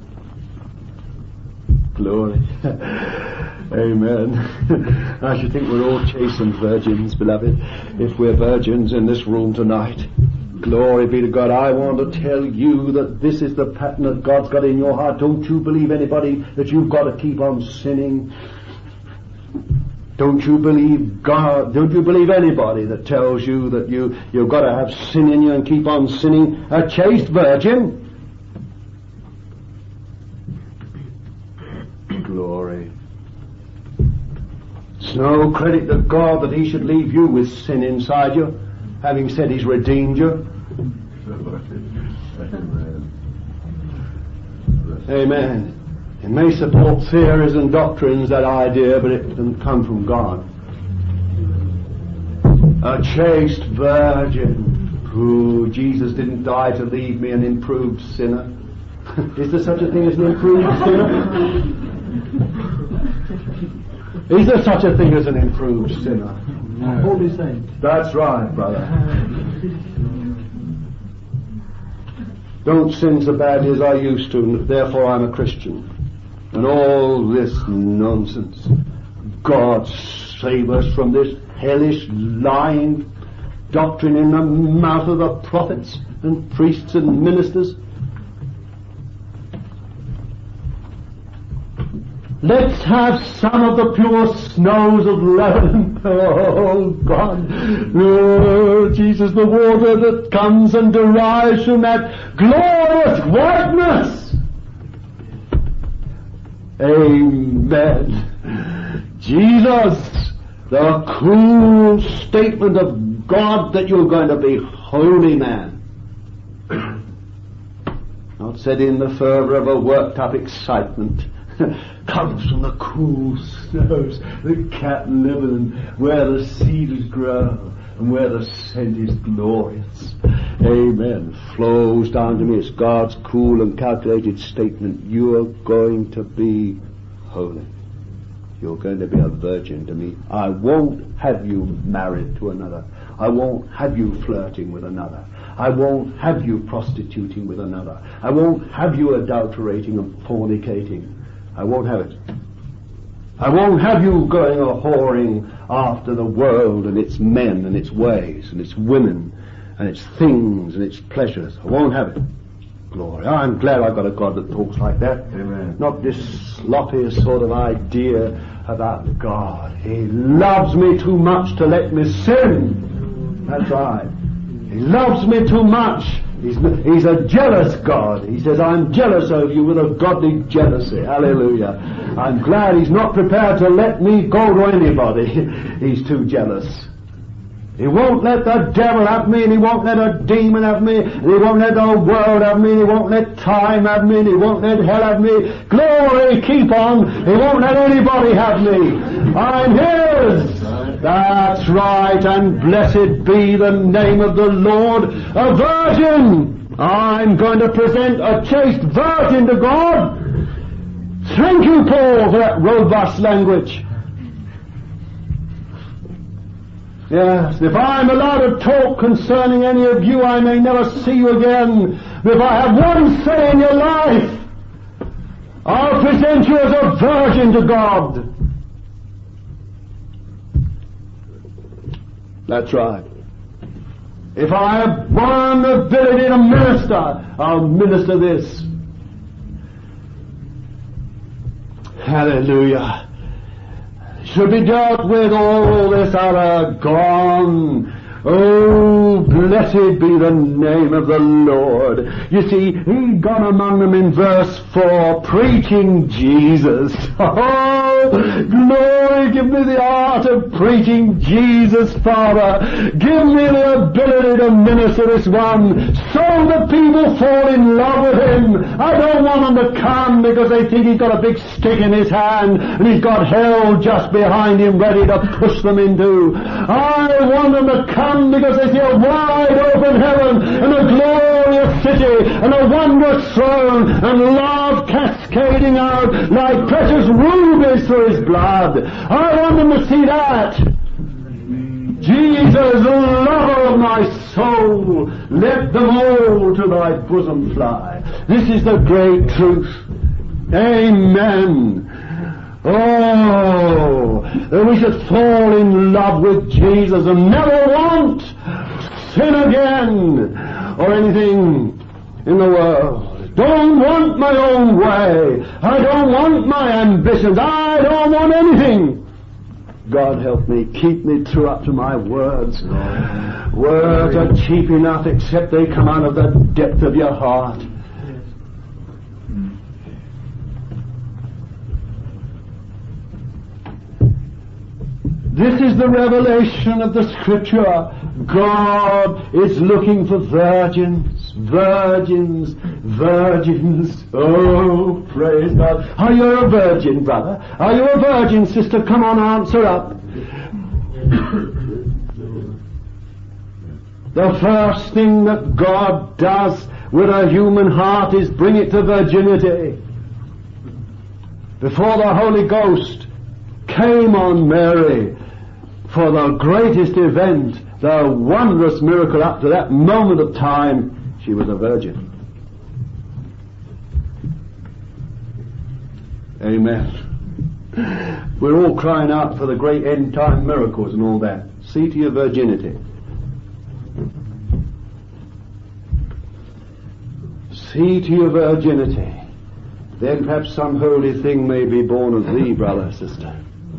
Speaker 1: Glory. Amen. I should think we're all chastened virgins, beloved, if we're virgins in this room tonight. Glory be to God. I want to tell you that this is the pattern that God's got in your heart. Don't you believe anybody that you've got to keep on sinning? Don't you believe God? Don't you believe anybody that tells you that you've got to have sin in you and keep on sinning? A chaste virgin? Glory. It's no credit to God that He should leave you with sin inside you, having said He's redeemed you. Amen. It may support theories and doctrines, that idea, but it doesn't come from God. A chaste virgin. Who Jesus didn't die to leave me an improved sinner. Is there such a thing as an improved sinner? Is there such a thing as an improved sinner?
Speaker 2: Holy saint.
Speaker 1: That's right, brother. Don't sin so badly as I used to, and therefore I'm a Christian. And all this nonsense. God save us from this hellish, lying doctrine in the mouth of the prophets and priests and ministers. Let's have some of the pure snows of Lebanon. Oh, God. Oh, Jesus, the water that comes and derives from that glorious whiteness. Amen. Jesus, the cool statement of God that you're going to be holy man. Not said in the fervour of a worked up excitement. Comes from the cool snows that cap Lebanon, where the cedars grow and where the scent is glorious. Amen. Flows down to me. It's God's cool and calculated statement. You are going to be holy. You're going to be a virgin to me. I won't have you married to another. I won't have you flirting with another. I won't have you prostituting with another. I won't have you adulterating and fornicating. I won't have it. I won't have you going a whoring after the world and its men and its ways and its women and its things and its pleasures. I won't have it. Glory. I'm glad I've got a God that talks like that.
Speaker 2: Amen.
Speaker 1: Not this sloppy sort of idea about God. He loves me too much to let me sin. That's right. He loves me too much. He's a jealous God. He says, I'm jealous of you with a godly jealousy. Hallelujah. I'm glad He's not prepared to let me go to anybody. He's too jealous. He won't let the devil have me, and He won't let a demon have me, and He won't let the world have me, and He won't let time have me, and He won't let hell have me. Glory, keep on. He won't let anybody have me. I'm His. That's right, and blessed be the name of the Lord. A virgin. I'm going to present a chaste virgin to God. Thank you, Paul, for that robust language. Yes, if I'm allowed to talk concerning any of you, I may never see you again. If I have one say in your life, I'll present you as a virgin to God.
Speaker 2: That's right. If I have one ability to minister, I'll minister this. Hallelujah. Should be dealt with all this other gone. Oh, blessed be the name of the Lord. You see, he got among them in verse 4, preaching Jesus. Oh, glory, give me the art of preaching Jesus, Father. Give me the ability to minister this one, so the people fall in love with him. I don't want them to come because they think he's got a big stick in his hand and he's got hell just behind him ready to push them into. I want them to come because they see a wide open heaven and a glorious city and a wondrous throne and love cascading out like precious rubies through his blood. I want them to see that. Jesus, lover of my soul, let them all to thy bosom fly. This is the great truth. Amen. Oh, that we should fall in love with Jesus and never want sin again or anything in the world. Don't want my own way. I don't want my ambitions. I don't want anything. God help me, keep me true up to my words. Words are cheap enough except they come out of the depth of your heart. This is the revelation of the Scripture. God is looking for virgins, virgins, virgins. Oh, praise God. Are you a virgin, brother? Are you a virgin, sister? Come on, answer up. The first thing that God does with a human heart is bring it to virginity. Before the Holy Ghost came on Mary, for the greatest event, the wondrous miracle up to that moment of time, she was a virgin. Amen. We're all crying out for the great end time miracles and all that. See to your virginity. See to your virginity. Then perhaps some holy thing may be born of thee, brother, sister.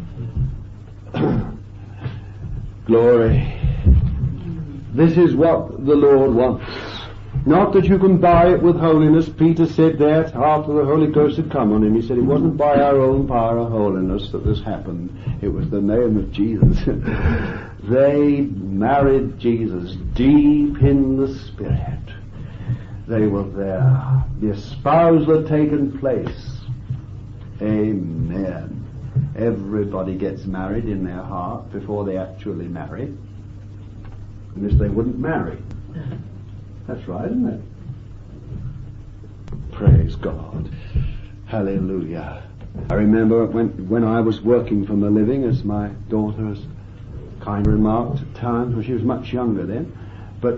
Speaker 2: Glory. This is what the Lord wants. Not that you can buy it with holiness. Peter said that after the Holy Ghost had come on him. He said it wasn't by our own power or holiness that this happened. It was the name of Jesus. They married Jesus deep in the Spirit. They were there. The espousal had taken place. Amen. Everybody gets married in their heart before they actually marry. Unless they wouldn't marry. That's right, isn't it? Praise God. Hallelujah. I remember when I was working for a living, as my daughter has kind of remarked at times, when she was much younger then, but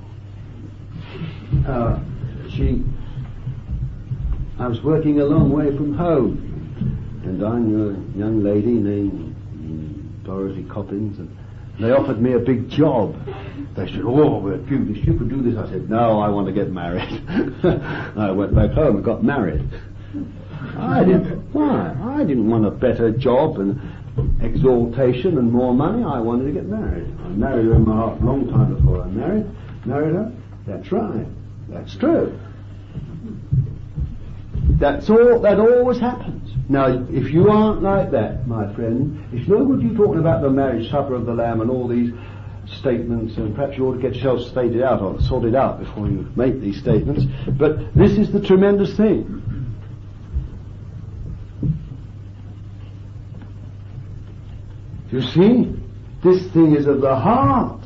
Speaker 2: I was working a long way from home. And I knew a young lady named Dorothy Coppins, and they offered me a big job. They said, oh, we're beautiful, you could do this. I said, no, I want to get married. I went back home and got married. Why? I didn't want a better job and exaltation and more money. I wanted to get married. I married her in my heart a long time before I married her. That's right. That's true. That's all. That always happens. Now, if you aren't like that, my friend, it's no good you talking about the marriage supper of the Lamb and all these statements, and perhaps you ought to get yourself stated out or sorted out before you make these statements. But this is the tremendous thing. You see, this thing is of the heart.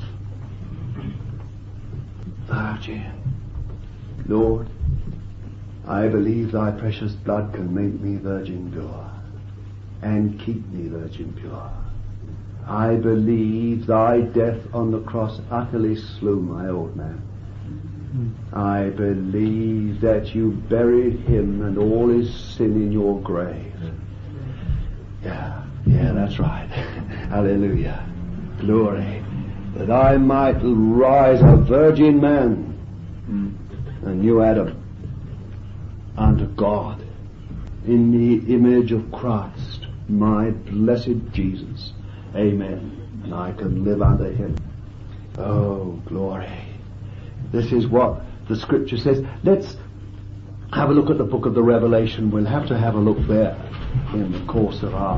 Speaker 2: Virgin, Lord, I believe thy precious blood can make me virgin pure and keep me virgin pure. I believe thy death on the cross utterly slew my old man. I believe that you buried him and all his sin in your grave. Yeah, that's right. Hallelujah. Glory.
Speaker 1: that I might rise a virgin man, a new Adam, unto God, in the image of Christ, my blessed Jesus. Amen. And I can live under him. Oh, glory. This is what the scripture says. Let's have a look at the book of the Revelation. We'll have to have a look there in the course of our,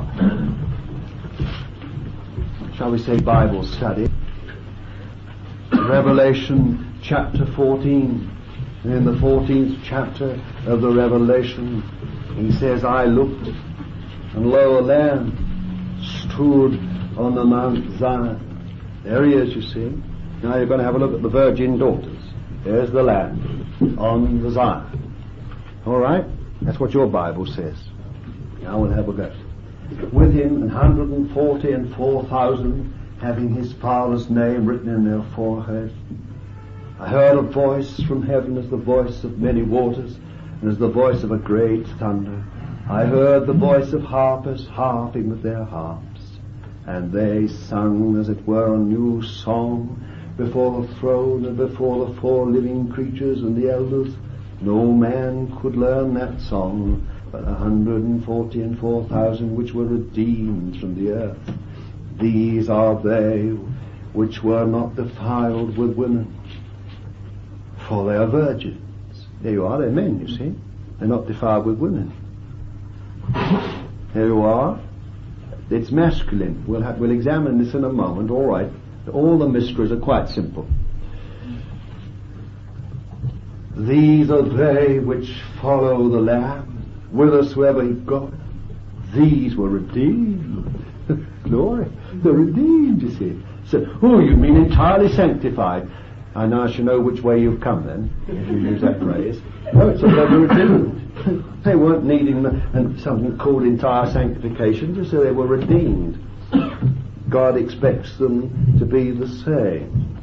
Speaker 1: shall we say, Bible study. Revelation chapter 14. In the 14th chapter of the Revelation, he says, I looked, and lo, a Lamb stood on the Mount Zion. There he is, you see. Now you're going to have a look at the virgin daughters. There's the Lamb on the Zion. All right? That's what your Bible says. Now we'll have a go. With him 144,000 having his Father's name written in their forehead. I heard a voice from heaven as the voice of many waters, and as the voice of a great thunder. I heard the voice of harpers harping with their harps, and they sung as it were a new song before the throne and before the 4 living creatures and the elders. No man could learn that song but 144,000 which were redeemed from the earth. These are they which were not defiled with women, for they are virgins. There you are, they're men, you see. They're not defiled with women. Here you are. It's masculine. We'll examine this in a moment, all right. All the mysteries are quite simple. These are they which follow the Lamb, whithersoever he goeth. These were redeemed. Glory. They're redeemed, you see. So, you mean entirely sanctified? I now should know which way you've come then, if you use that phrase. No, it's a they were redeemed. They weren't needing something called entire sanctification, just so they were redeemed. God expects them to be the same.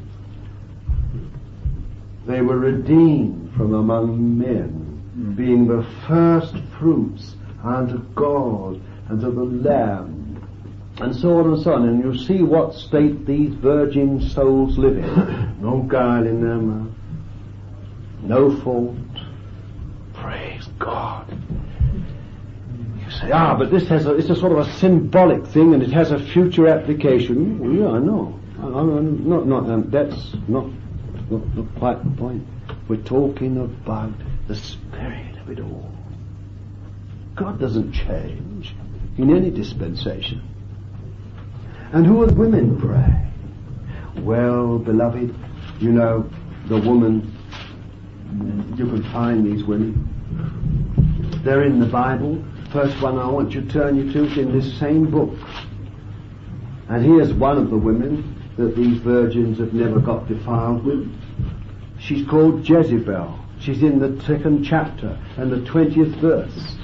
Speaker 1: They were redeemed from among men, being the first fruits unto God and to the Lamb, and so on and so on. And you see what state these virgin souls live in. No guile in their mouth, no fault. Praise God. You say, but this has it's a sort of a symbolic thing, and it has a future application. Well, yeah, I know. That's not quite the point. We're talking about the spirit of it all. God doesn't change in any dispensation. And who are the women, pray? Well, beloved, you know, the woman, you can find these women. They're in the Bible. First one I want you to turn you to is in this same book. And here's one of the women that these virgins have never got defiled with. She's called Jezebel. She's in the 2nd chapter and the 20th verse.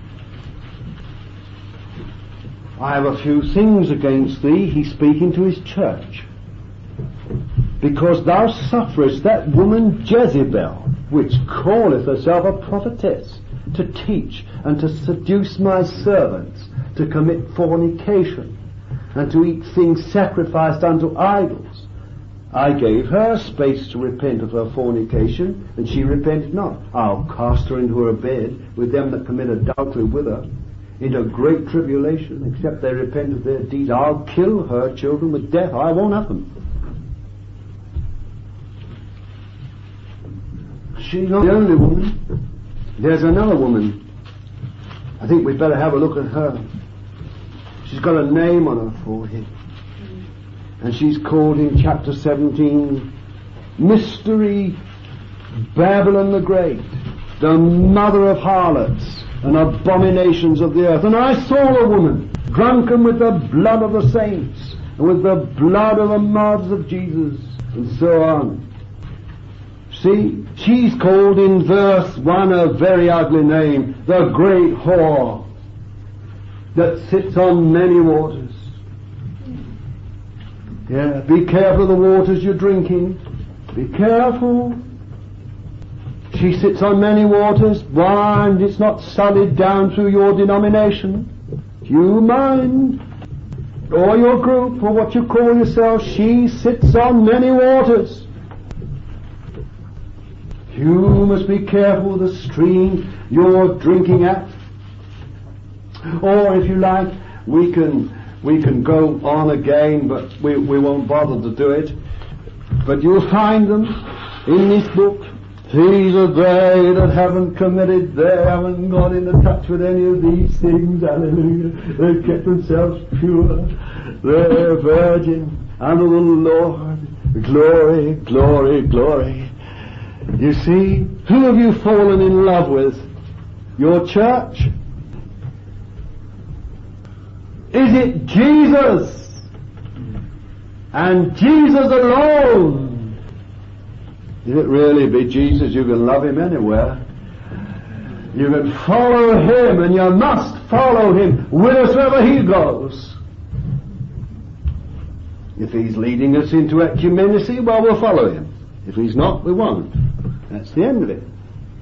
Speaker 1: I have a few things against thee, he's speaking to his church, because thou sufferest that woman Jezebel, which calleth herself a prophetess, to teach and to seduce my servants to commit fornication and to eat things sacrificed unto idols. I gave her space to repent of her fornication, and she repented not. I'll cast her into her bed with them that commit adultery with her, into great tribulation, except they repent of their deeds. I'll kill her children with death. I won't have them. She's not the only woman. There's another woman. I think we'd better have a look at her. She's got a name on her forehead. And she's called in chapter 17, Mystery Babylon the Great, the mother of harlots and abominations of the earth. And I saw a woman drunken with the blood of the saints and with the blood of the martyrs of Jesus, and so on. See, she's called in verse 1 a very ugly name, the great whore that sits on many waters. Yeah, be careful of the waters you're drinking. Be careful. She sits on many waters. Why? And it's not sullied down through your denomination. Do you mind?
Speaker 2: or your group, or what you call yourself, she sits on many waters. You must be careful of the stream you're drinking at. Or if you like, we can go on again, but we won't bother to do it. But you'll find them in this book. These are they that haven't committed, they haven't got into touch with any of these things, hallelujah. They've kept themselves pure, they're virgin under the Lord. Glory, glory, glory. You see, who have you fallen in love with? Your church? Is it Jesus? And Jesus alone? If it really be Jesus, you can love him anywhere. You can follow him, and you must follow him whithersoever he goes. If he's leading us into ecumenacy, well, we'll follow him. If he's not, we won't. That's the end of it.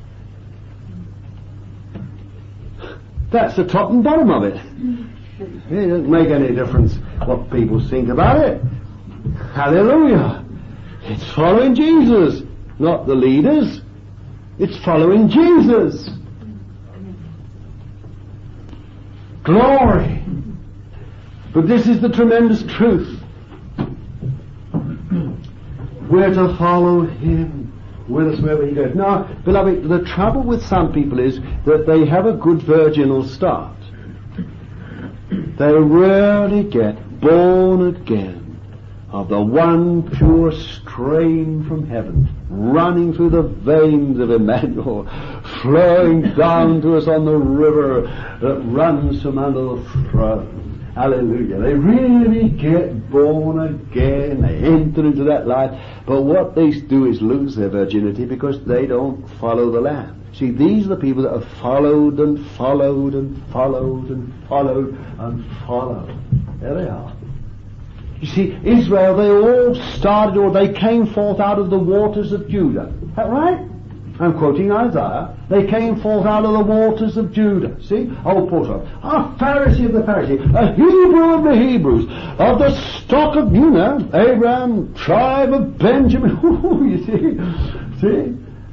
Speaker 2: That's the top and bottom of it. It doesn't make any difference what people think about it. Hallelujah. It's following Jesus, not the leaders. It's following Jesus. Glory. But this is the tremendous truth. We're to follow him whithersoever he goes. Now, beloved, the trouble with some people is that they have a good virginal start. They rarely get born again of the one pure stream from heaven, running through the veins of Emmanuel, flowing down to us on the river that runs from under the throne. Hallelujah. They really get born again. They enter into that life. But what they do is lose their virginity because they don't follow the Lamb. See, these are the people that have followed and followed and followed and followed and followed. There they are. You see, Israel, they all started, or they came forth out of the waters of Judah. Is that right? I'm quoting Isaiah. They came forth out of the waters of Judah. See? Oh, Paul said, a Pharisee of the Pharisees, a Hebrew of the Hebrews, of the stock of, Abraham, tribe of Benjamin. You see?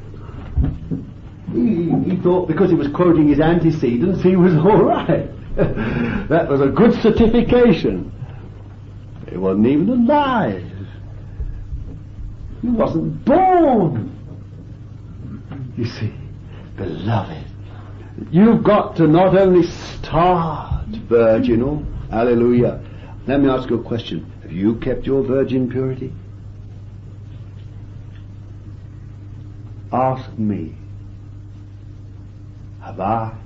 Speaker 2: He thought because he was quoting his antecedents, he was all right. That was a good certification. He wasn't even alive. He wasn't born. You see, beloved, you've got to not only start virginal, hallelujah. Let me ask you a question. Have you kept your virgin purity? Ask me. Have I?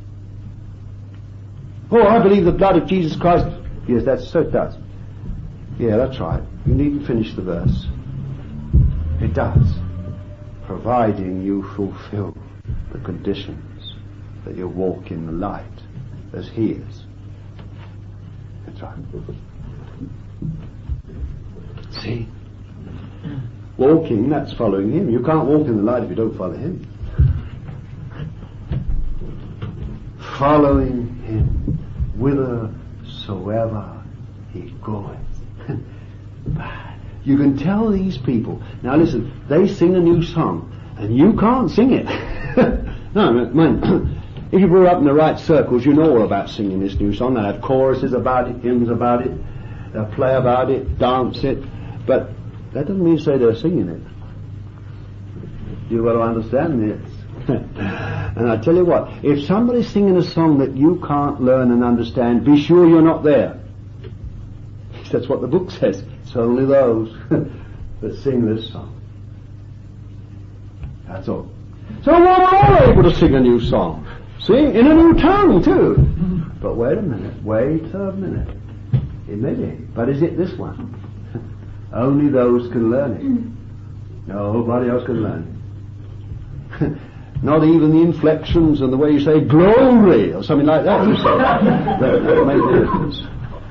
Speaker 2: Oh, I believe the blood of Jesus Christ. Yes, so it does. Yeah, that's right. You needn't finish the verse. It does. Providing you fulfill the conditions that you walk in the light as he is. That's right. See? Walking, that's following him. You can't walk in the light if you don't follow him. Following him whithersoever he goeth. You can tell these people. Now listen, they sing a new song, and you can't sing it. No, man, if you grew up in the right circles, you know all about singing this new song. They'll have choruses about it, hymns about it, they'll play about it, dance it, but that doesn't mean to say they're singing it. You've got to understand this. And I tell you what, if somebody's singing a song that you can't learn and understand, be sure you're not there. That's what the book says. It's only those that sing this song. That's all. So we're all able to sing a new song. See? In a new tongue, too. But wait a minute. It may be. But is it this one? Only those can learn it. Nobody else can learn it. Not even the inflections and the way you say glory or something like that. That makes a difference.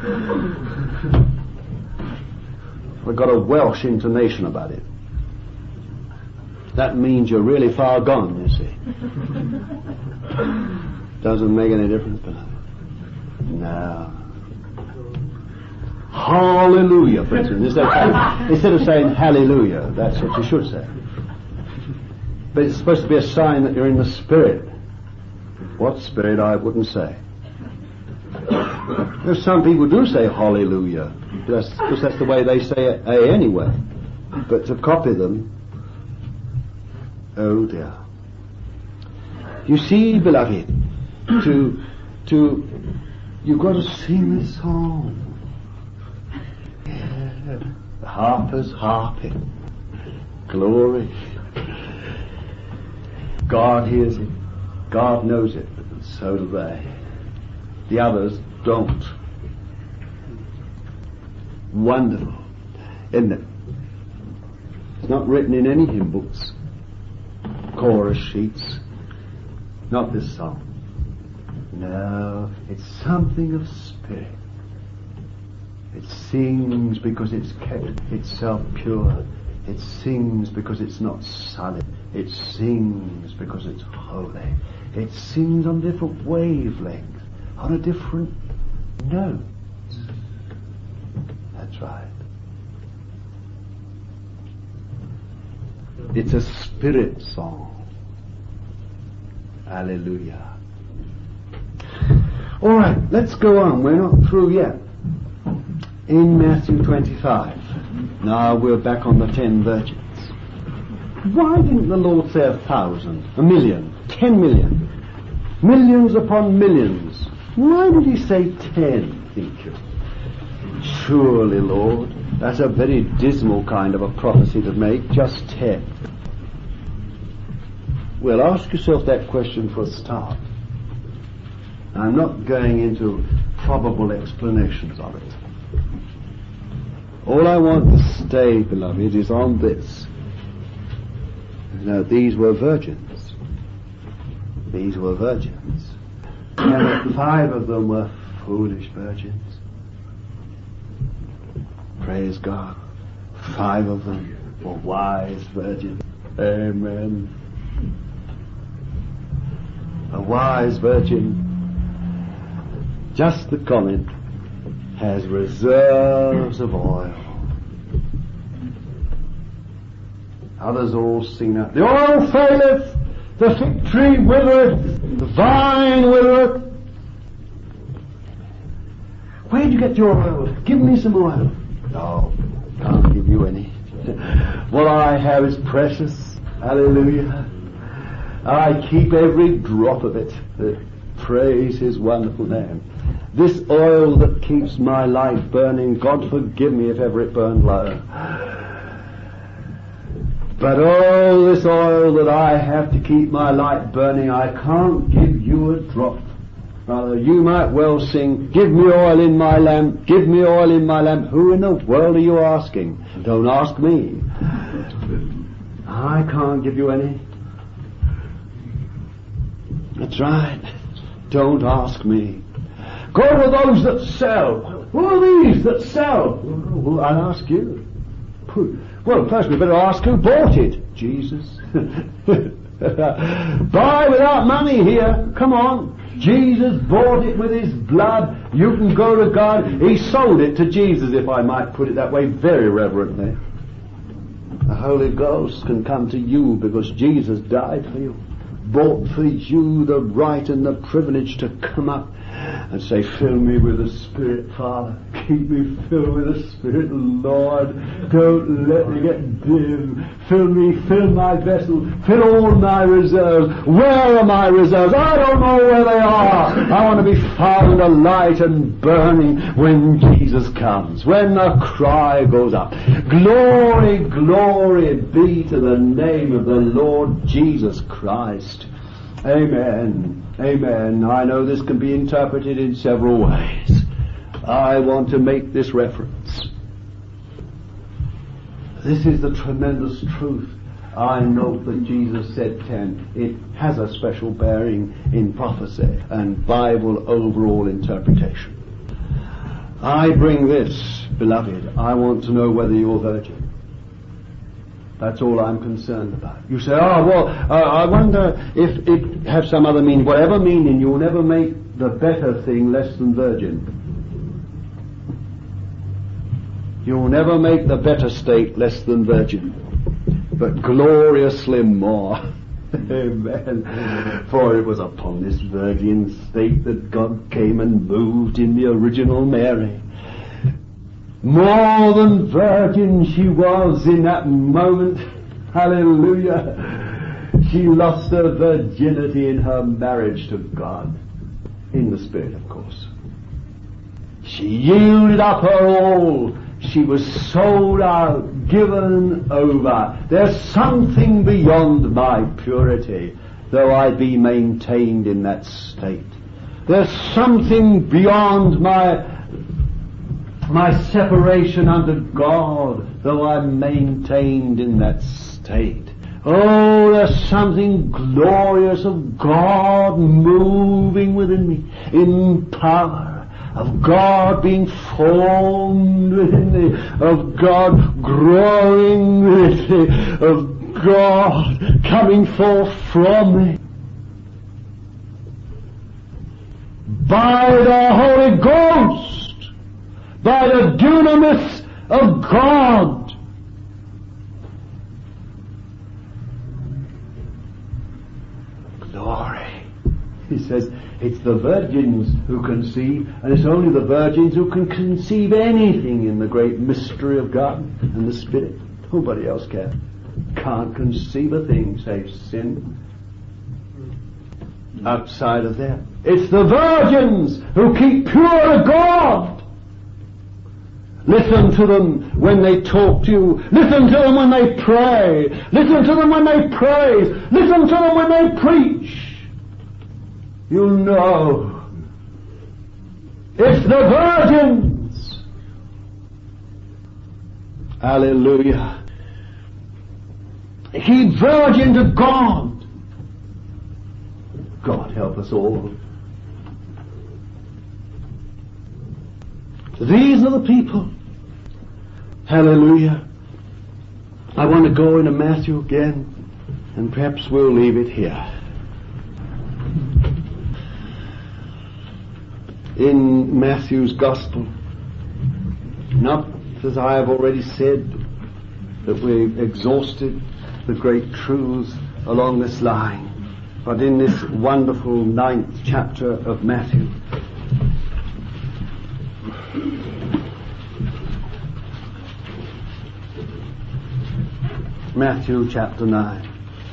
Speaker 2: We've got a Welsh intonation about it. That means you're really far gone, you see. Doesn't make any difference, but no. hallelujah, for instance, instead of saying hallelujah, that's what you should say. But it's supposed to be a sign that you're in the Spirit. What Spirit, I wouldn't say. There's some people do say hallelujah, because that's the way they say it anyway. But to copy them, oh dear. You see, beloved, you've got to sing this song. Yeah, the harper's harping. Glory. God hears it. God knows it. And so do they. The others don't. Wonderful, isn't it? It's not written in any hymn books, chorus sheets. Not this song. No, it's something of spirit. It sings because it's kept itself pure. It sings because it's not sullied. It sings because it's holy. It sings on different wavelengths, on a different note. That's right. It's a spirit song. Hallelujah. All right, let's go on. We're not through yet. In Matthew 25. Now we're back on the 10 virgins. Why didn't the Lord say 1,000, 1,000,000, 10 million? Millions upon millions. Why did he say 10, think you? Surely, Lord, that's a very dismal kind of a prophecy to make, just 10. Well, ask yourself that question for a start. I'm not going into probable explanations of it. All I want to stay, beloved, is on this. Now, these were virgins. These were virgins. And 5 of them were foolish virgins. Praise God. 5 of them were wise virgins. Amen. A wise virgin, just the comment, has reserves of oil. Others all sing out, the oil faileth, the fig tree withereth, the vine withereth. Where did you get your oil? Give me some oil. No, can't give you any. What I have is precious. Hallelujah. I keep every drop of it. Praise His wonderful name. This oil that keeps my light burning, God forgive me if ever it burned low. But oh, this oil that I have to keep my light burning, I can't give you a drop. Brother, you might well sing, give me oil in my lamp, give me oil in my lamp. Who in the world are you asking? Don't ask me. I can't give you any. That's right. Don't ask me. Go to those that sell. Who are these that sell? Well, I'll ask you. Well, first we better ask who bought it. Jesus. Buy without money here. Come on. Jesus bought it with His blood. You can go to God. He sold it to Jesus, if I might put it that way, very reverently. The Holy Ghost can come to you because Jesus died for you. Bought for you the right and the privilege to come up and say, fill me with the Spirit, Father. Keep me filled with the Spirit, Lord. Don't let me get dim. Fill me, fill my vessel, fill all my reserves. Where are my reserves? I don't know where they are. I want to be found alight and burning when Jesus comes, when the cry goes up. Glory, glory be to the name of the Lord Jesus Christ. Amen. Amen. I know this can be interpreted in several ways. I want to make this reference. This is the tremendous truth. I know that Jesus said 10. It has a special bearing in prophecy and Bible overall interpretation. I bring this, beloved. I want to know whether you're virgin. That's all I'm concerned about. You say, I wonder if it has some other meaning. Whatever meaning, you'll never make the better thing less than virgin.
Speaker 1: You'll never make the better state less than virgin, but gloriously more. Amen. For it was upon this virgin state that God came and moved in the original Mary. More than virgin she was in that moment. Hallelujah. She lost her virginity in her marriage to God. In the Spirit, of course. She yielded up her all. She was sold out, given over. There's something beyond my purity, though I be maintained in that state. There's something beyond my separation unto God, though I'm maintained in that state. Oh, there's something glorious of God moving within me in power, of God being formed within me, of God growing within me, of God coming forth from me. By the Holy Ghost, by the dunamis of God. Glory. He says, it's the virgins who conceive, and it's only the virgins who can conceive anything in the great mystery of God and the Spirit. Nobody else can. Can't conceive a thing save sin. Outside of that, it's the virgins who keep pure to God. Listen to them when they talk to you. Listen to them when they pray. Listen to them when they praise. Listen to them when they preach. You'll know. It's the virgins. Hallelujah. Keep virgin to God. God help us all. These are the people. Hallelujah. I want to go into Matthew again, and perhaps we'll leave it here. In Matthew's Gospel, not as I have already said, that we've exhausted the great truths along this line, but in this wonderful 9th chapter of Matthew, Matthew chapter 9.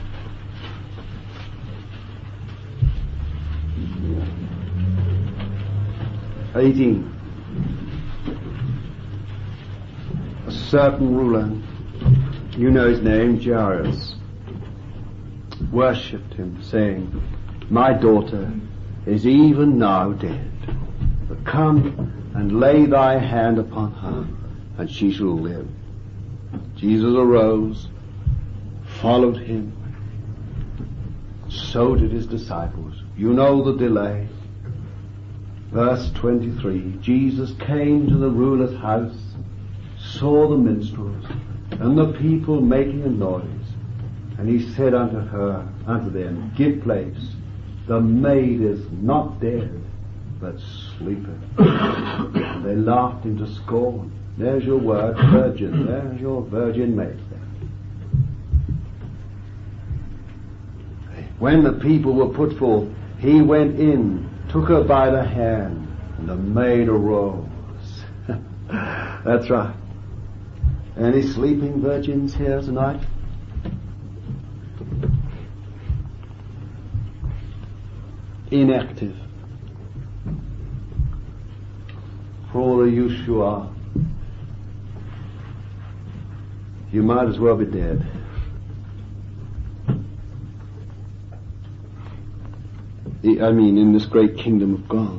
Speaker 1: A certain ruler, you know his name, Jairus, worshipped him, saying, my daughter is even now dead, but come and lay thy hand upon her, and she shall live. Jesus arose, followed him. So did his disciples. You know the delay. Verse 23, Jesus came to the ruler's house, saw the minstrels, and the people making a noise. And he said unto them, give place, the maid is not dead, but sleepeth. And they laughed him to scorn. There's your word, virgin. There's your virgin maid. When the people were put forth, he went in, took her by the hand, and the maid arose. That's right. Any sleeping virgins here tonight? Inactive. For all the use you are, you might as well be dead. I mean, in this great kingdom of God.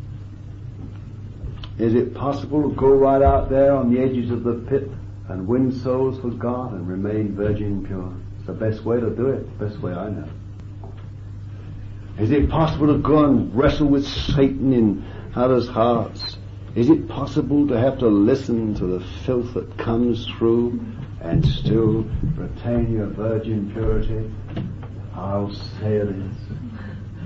Speaker 1: Is it possible to go right out there on the edges of the pit and win souls for God and remain virgin pure? It's the best way to do it, the best way I know. Is it possible to go and wrestle with Satan in others' hearts? Is it possible to have to listen to the filth that comes through and still retain your virgin purity? I'll say it is.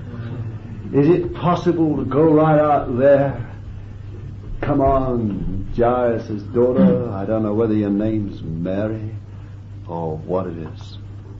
Speaker 1: Is it possible to go right out there? Come on, Jairus' daughter, I don't know whether your name's Mary or what it is.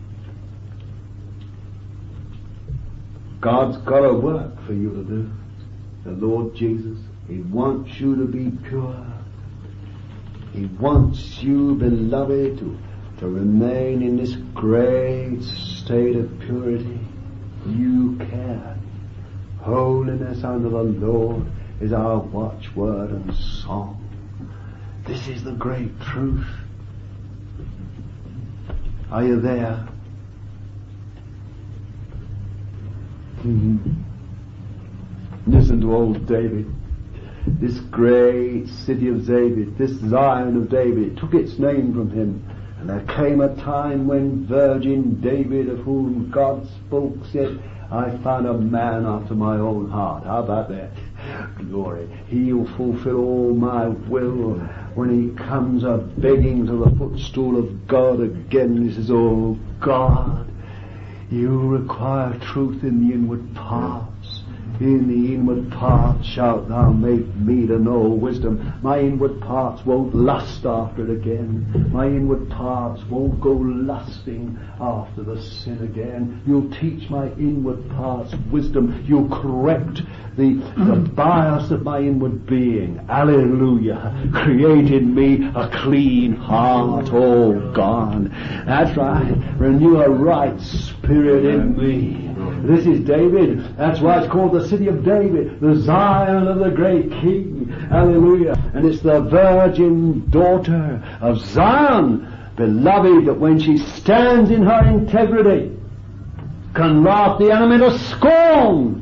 Speaker 1: God's got a work for you to do. The Lord Jesus, He wants you to be pure. He wants you, beloved, to remain in this great state of purity. You can. Holiness unto the Lord is our watchword and song. This is the great truth. Are you there? Listen to old David. This great city of David, this Zion of David, took its name from him. And there came a time when virgin David, of whom God spoke, said, I found a man after my own heart. How about that? Glory. He'll fulfill all my will. When he comes a begging to the footstool of God again, he says, oh God, you require truth in the inward parts. In the inward parts shalt thou make me to know wisdom. My inward parts won't lust after it again. My inward parts won't go lusting after the sin again. You'll teach my inward parts wisdom. You'll correct the bias of my inward being. Hallelujah. Create in me a clean heart, oh God. That's right. Renew a right spirit in me. This is David. That's why it's called the city of David, the Zion of the great King. Hallelujah. And it's the virgin daughter of Zion, beloved, that when she stands in her integrity, can laugh the enemy to scorn.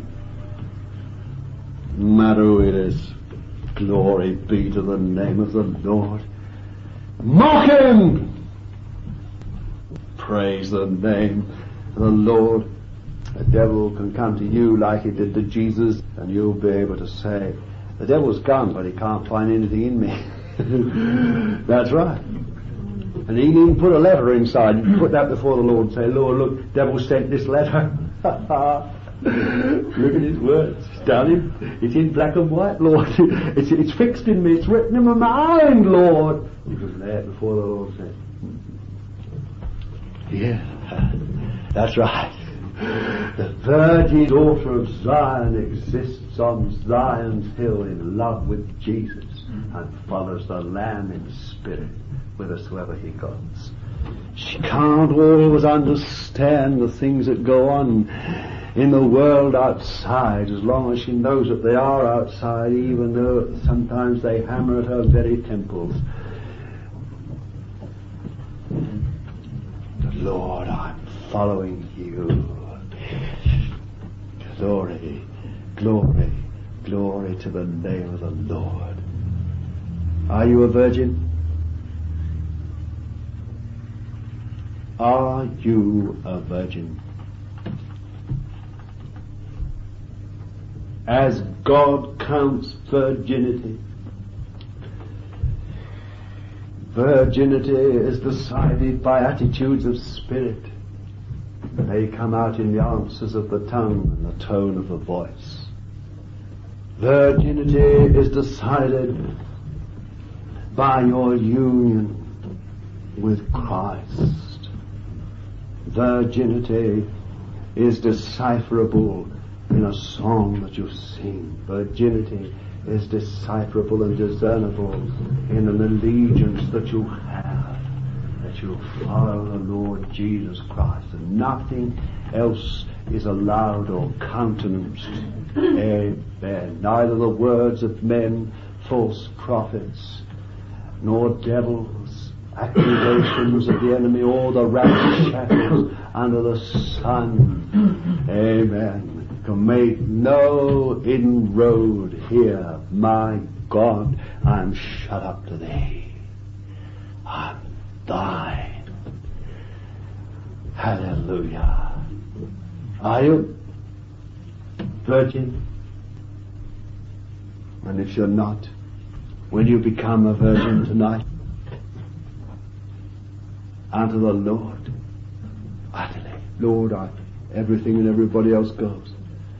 Speaker 1: No matter who it is, glory be to the name of the Lord. Mock him! Praise the name of the Lord. The devil can come to you like he did to Jesus, and you'll be able to say, the devil's gone, but he can't find anything in me. That's right. And he even put a letter inside. You can put that before the Lord and say, Lord, look, devil sent this letter. Look at his words. It's down in, it's in black and white, Lord. It's fixed in me. It's written in my mind, Lord. You can lay it before the Lord and say, yeah, that's right. The virgin daughter of Zion exists on Zion's hill in love with Jesus and follows the Lamb in spirit whithersoever he goes. She can't always understand the things that go on in the world outside, as long as she knows that they are outside, even though sometimes they hammer at her very temples. Lord, I'm following you. Glory, glory, glory to the name of the Lord. Are you a virgin? Are you a virgin? As God counts virginity, virginity is decided by attitudes of spirit. They come out in the answers of the tongue and the tone of the voice. Virginity is decided by your union with Christ. Virginity is decipherable in a song that you sing. Virginity is decipherable and discernible in an allegiance that you have. That you follow the Lord Jesus Christ, and nothing else is allowed or countenanced. Amen. Neither the words of men, false prophets, nor devils, accusations of the enemy, or the ragged shadows under the sun. Amen. Can make no inroad here. My God, I'm shut up to thee. I'm thine. Hallelujah. Are you virgin? And if you're not, will you become a virgin tonight? Unto the Lord. Utterly. Lord, everything and everybody else goes.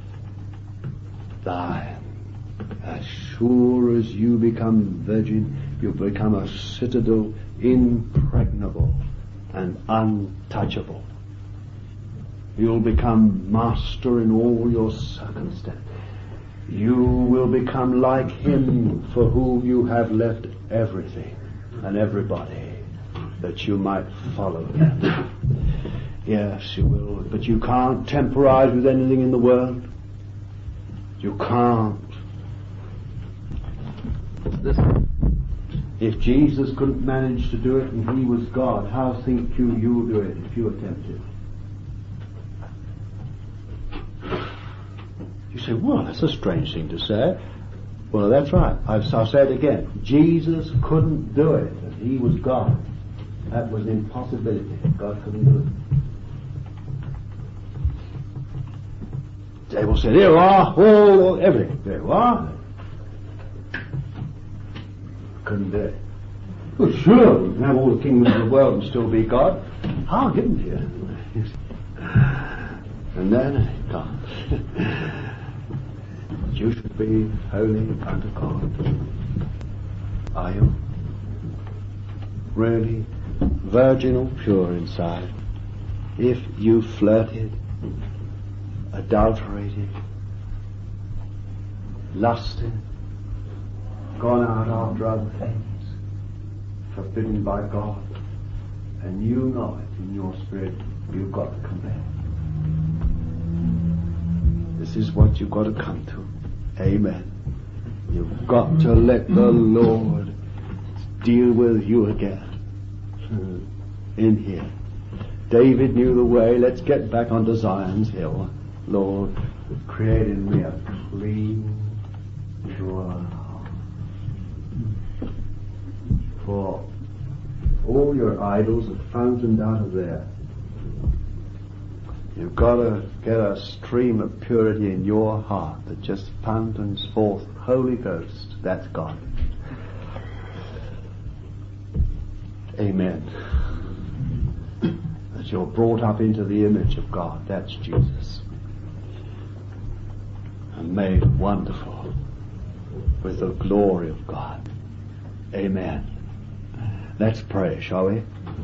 Speaker 1: Thine. As sure as you become virgin, You'll become a citadel impregnable and untouchable. You'll become master in all your circumstances. You will become like him for whom you have left everything and everybody that you might follow him. Yes, you will, but you can't temporize with anything in the world. You can't. Listen, if Jesus couldn't manage to do it and he was God, how think you'll do it if you attempt it? You say, well, that's a strange thing to say. Well, that's right. I'll say it again. Jesus couldn't do it and he was God. That was an impossibility. God couldn't do it. Abel said, here you are, all, everything. There you are. Couldn't do it. Well, sure, you can have all the kingdoms of the world and still be God. I'll give them to you. And then, God. You should be holy unto God. Are you? Really virginal, pure inside? If you flirted, adulterated, lusted, gone out after other things, forbidden by God, and you know it in your spirit, you've got to come back. This is what you've got to come to. Amen. You've got to let the Lord deal with you again. In here. David knew the way. Let's get back onto Zion's hill. Lord, create in me a clean, pure heart. For all your idols are fountained out of there. You've got to get a stream of purity in your heart that just fountains forth Holy Ghost. That's God. Amen. That you're brought up into the image of God. That's Jesus. And made wonderful with the glory of God. Amen. Let's pray, shall we?